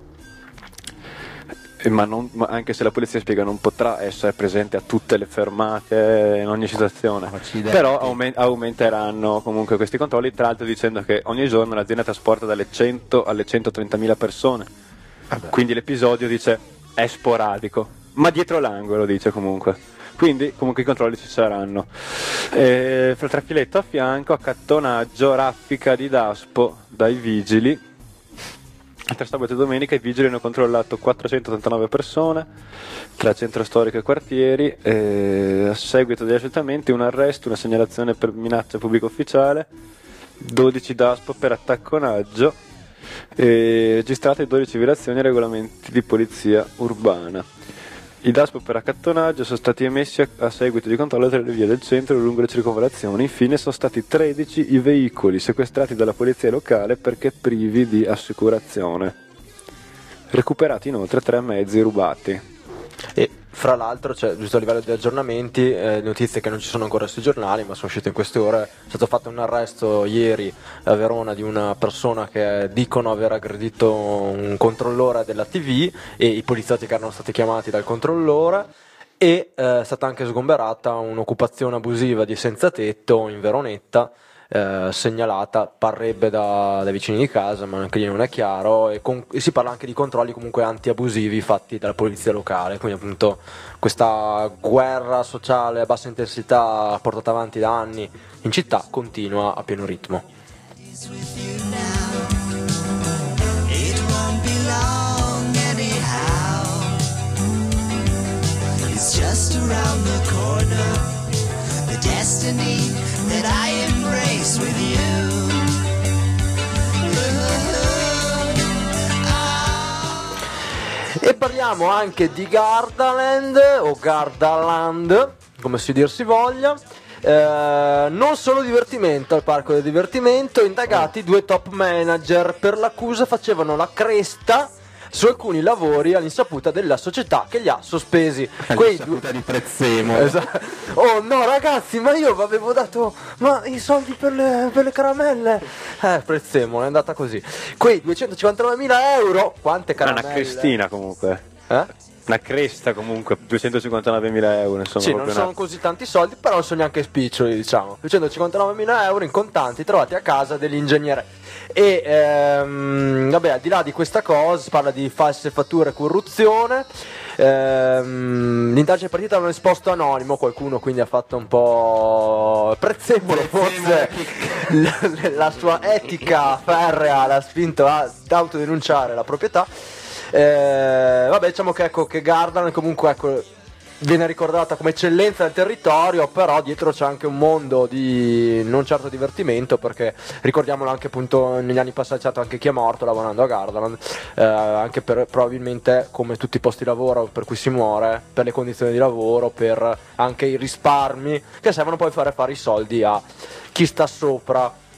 eh, ma, non, ma anche se la polizia spiega non potrà essere presente a tutte le fermate in ogni situazione, Accidenti. però aumen- aumenteranno comunque questi controlli, tra l'altro dicendo che ogni giorno l'azienda trasporta dalle cento alle centotrentamila persone, quindi l'episodio dice è sporadico, ma dietro l'angolo dice comunque, quindi comunque i controlli ci saranno. E, fra trafiletto a fianco, accattonaggio, raffica di Daspo dai vigili. Tra sabato e domenica i vigili hanno controllato quattrocentottantanove persone tra centro storico e quartieri, e a seguito degli accertamenti un arresto, una segnalazione per minaccia pubblica ufficiale, dodici Daspo per attacconaggio, e registrate dodici violazioni ai regolamenti di polizia urbana. I Daspo per accattonaggio sono stati emessi a, a seguito di controllo tra le vie del centro e lungo le circonvallazioni. Infine sono stati tredici i veicoli sequestrati dalla polizia locale perché privi di assicurazione. Recuperati inoltre tre mezzi rubati. E fra l'altro, cioè, giusto a livello di aggiornamenti, eh, notizie che non ci sono ancora sui giornali ma sono uscite in queste ore. È stato fatto un arresto ieri a Verona di una persona che dicono aver aggredito un controllore della tivù, e i poliziotti che erano stati chiamati dal controllore, e eh, è stata anche sgomberata un'occupazione abusiva di senza tetto in Veronetta, eh, segnalata, parrebbe da, dai vicini di casa, ma anche lì non è chiaro, e, con- e si parla anche di controlli comunque anti-abusivi fatti dalla polizia locale, quindi appunto questa guerra sociale a bassa intensità portata avanti da anni in città continua a pieno ritmo. It won't be long anyhow. It's just around the corner. The destiny that I embrace with you. E parliamo anche di Gardaland o Gardaland, come si dir si voglia. Eh, non solo divertimento al parco del divertimento, indagati due top manager per l'accusa facevano la cresta su alcuni lavori all'insaputa della società che li ha sospesi. Quei due... All'insaputa di Prezzemolo. Esatto. Oh no ragazzi, ma io vi avevo dato ma i soldi per le, per le caramelle. Eh, Prezzemolo, è andata così. Quei duecentocinquantanovamila euro, quante È caramelle? una crestina comunque. Eh? Una cresta comunque, duecentocinquantanovemila euro, insomma. Sì, non proprio sono una- così tanti soldi, però non sono neanche spiccioli, diciamo. duecentocinquantanovemila euro in contanti trovati a casa dell'ingegnere. E ehm, vabbè, al di là di questa cosa, si parla di false fatture e corruzione. Ehm, l'indagine è partita da un esposto anonimo, qualcuno quindi ha fatto un po' prezzemolo, forse la, la sua etica ferrea l'ha spinto ad autodenunciare la proprietà. Eh, vabbè, diciamo che ecco che Gardaland comunque ecco viene ricordata come eccellenza del territorio, però dietro c'è anche un mondo di non certo divertimento, perché ricordiamolo anche appunto negli anni passati c'è stato anche chi è morto lavorando a Gardaland, eh, anche per probabilmente come tutti i posti di lavoro per cui si muore, per le condizioni di lavoro, per anche i risparmi che servono poi fare fare i soldi a chi sta sopra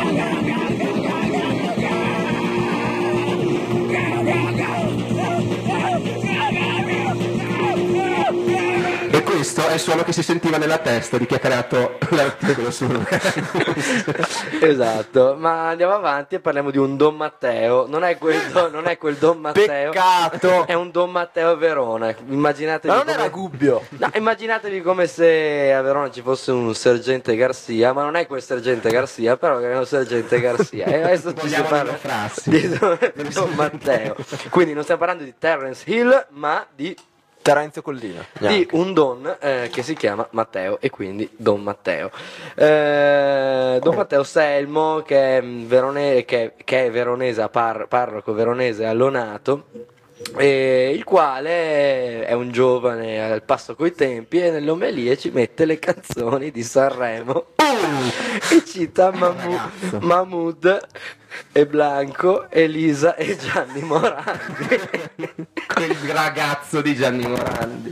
questo è il suono che si sentiva nella testa di chi ha creato l'articolo sul Esatto, ma andiamo avanti e parliamo di un Don Matteo. Non è quel Don, non è quel Don Matteo. Peccato. È un Don Matteo Verona. Immaginatevi Ma non come... era Gubbio. No, immaginatevi come se a Verona ci fosse un sergente Garzia, ma non è quel sergente Garzia, però è un sergente Garzia. E adesso ci si Vogliamo parla frassi. di Don, Don Matteo. Quindi non stiamo parlando di Terence Hill, ma di Terenzio Collina. di un Don eh, che si chiama Matteo e quindi Don Matteo. Eh, Don Matteo Selmo, che è, verone- che, che è veronese, par- parroco veronese allonato, e il quale è un giovane al passo coi tempi e nelle omelie ci mette le canzoni di Sanremo e cita Mahmood, Mahmood e Blanco, Elisa e Gianni Morandi. quel ragazzo di Gianni Morandi.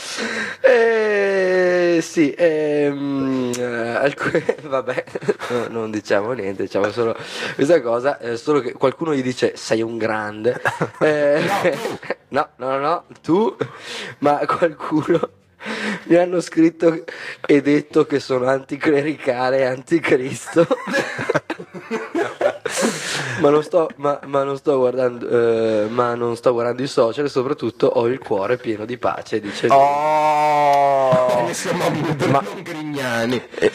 Eh, sì, ehm, eh, alc- vabbè, no, non diciamo niente, diciamo solo questa cosa, eh, solo che qualcuno gli dice sei un grande. Eh, no, no, no, no, tu, ma qualcuno mi hanno scritto e detto che sono anticlericale e anticristo. ma non sto ma, ma non sto guardando eh, ma non sto guardando i social e soprattutto ho il cuore pieno di pace, dice lui. Oh. Insomma, ma non Grignani. Eh.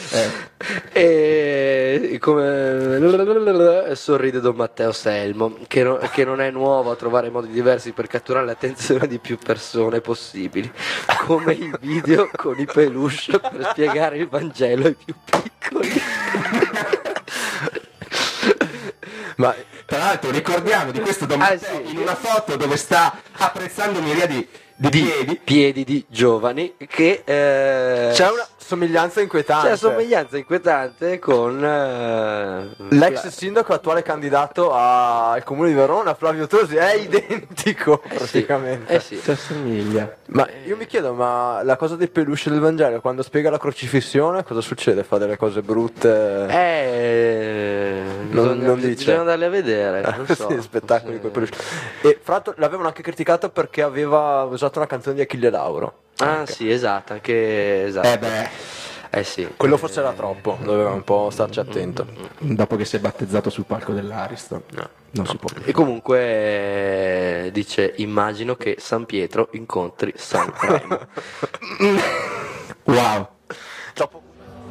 E come sorride Don Matteo Selmo, che, no- che non è nuovo a trovare modi diversi per catturare l'attenzione di più persone possibili, come i video con i peluche per spiegare il Vangelo ai più piccoli. Ma tra l'altro ricordiamo di questo Don Ah, Matteo sì. in una foto dove sta apprezzando miriadi di piedi. piedi di giovani che eh, C'è una somiglianza inquietante. c'è una somiglianza inquietante con eh, L'ex Fla- sindaco attuale candidato a- al comune di Verona, Flavio Tosi, è identico eh sì, praticamente. eh sì. Ci assomiglia. Ma io mi chiedo, ma la cosa dei peluche del Vangelo, quando spiega la crocifissione, cosa succede? Fa delle cose brutte? Eh, bisogna, non dice. bisogna andarle a vedere, non so. Sì, spettacoli Sì. con i peluche. E fra l'altro l'avevano anche criticato perché aveva usato una canzone di Achille Lauro. Ah Anche. sì, esatto, anche esatto. Eh beh, Eh sì. Quello forse era troppo, doveva un po' starci attento. dopo che si è battezzato sul palco dell'Ariston, non si può. E comunque eh, dice immagino che San Pietro incontri San Remo. Wow. Troppo.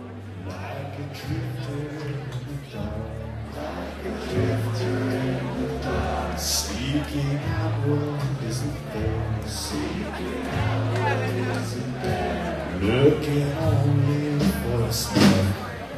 Seeking out what isn't there, seeking out what isn't there, looking only for a smile.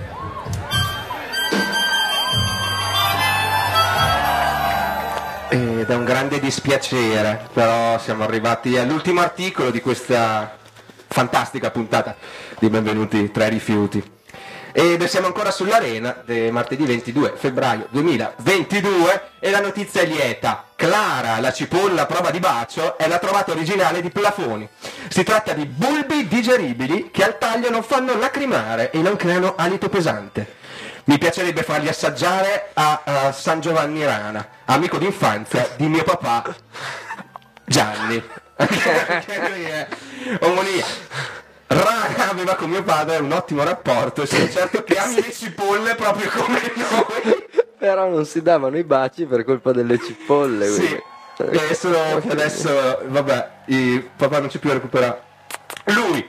Ed è un grande dispiacere, però siamo arrivati all'ultimo articolo di questa fantastica puntata di Benvenuti tra i rifiuti. Ed siamo ancora sull'arena del martedì ventidue febbraio duemilaventidue e la notizia è lieta. Clara, la cipolla a prova di bacio, è la trovata originale di Plafoni. Si tratta di bulbi digeribili che al taglio non fanno lacrimare e non creano alito pesante. Mi piacerebbe farli assaggiare a, a San Giovanni Rana, amico d'infanzia di mio papà Gianni. Anche lui è omonima. Rana aveva con mio padre un ottimo rapporto e sono certo che ami le cipolle proprio come noi. Però non si davano i baci per colpa delle cipolle. Sì, quindi. e solo che adesso, vabbè, il papà non c'è più a recuperare lui.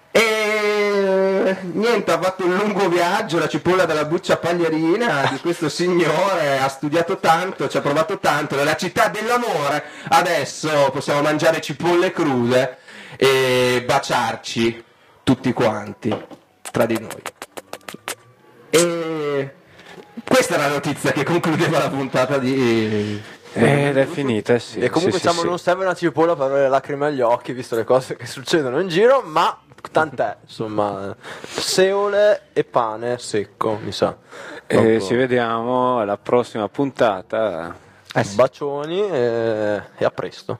E niente, ha fatto un lungo viaggio, la cipolla dalla buccia paglierina di questo signore, ha studiato tanto, ci ha provato tanto, nella città dell'amore adesso possiamo mangiare cipolle crude e baciarci tutti quanti tra di noi. E questa è la notizia che concludeva la puntata di... Ed è finita, sì. E comunque sì, diciamo sì, non sì. serve una cipolla per avere le lacrime agli occhi, visto le cose che succedono in giro, ma tant'è, insomma, seole e pane secco, mi sa. E Dopo- ci vediamo alla prossima puntata. Bacioni e, e a presto.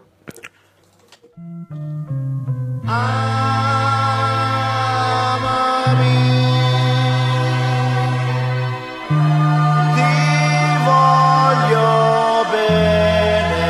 Ti voglio bene.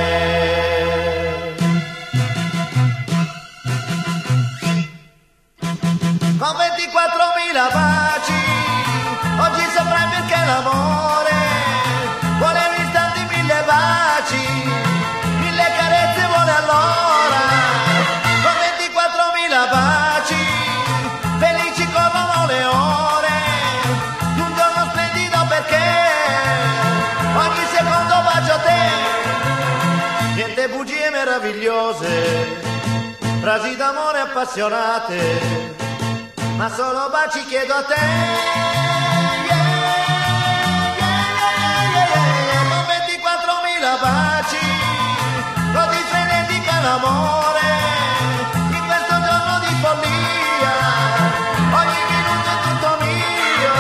Con ventiquattromila baci, oggi saprai perché l'amore vuole all'istante mille baci, mille carezze vuole allora. Con ventiquattromila baci, felici corrono le ore, un giorno splendido perché ogni secondo bacio a te. Niente bugie meravigliose, frasi d'amore appassionate, ma solo baci chiedo a te. Yeah, yeah, yeah, yeah. Con ventiquattromila baci, così frenetica l'amore, in questo giorno di follia, ogni minuto è tutto mio.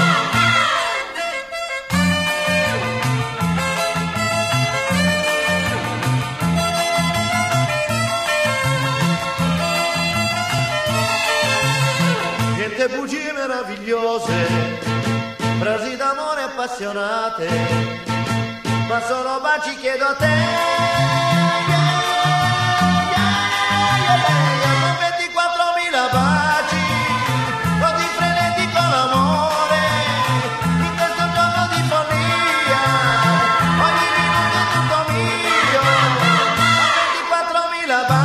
Niente bugie meravigliose, frasi d'amore appassionate, ma solo baci chiedo a te. Yeah, yeah, yeah, yeah. Con ventiquattromila baci, così frenetico l'amore, in questo giorno di follia, ogni minuto è tutto mio. Con ventiquattromila baci.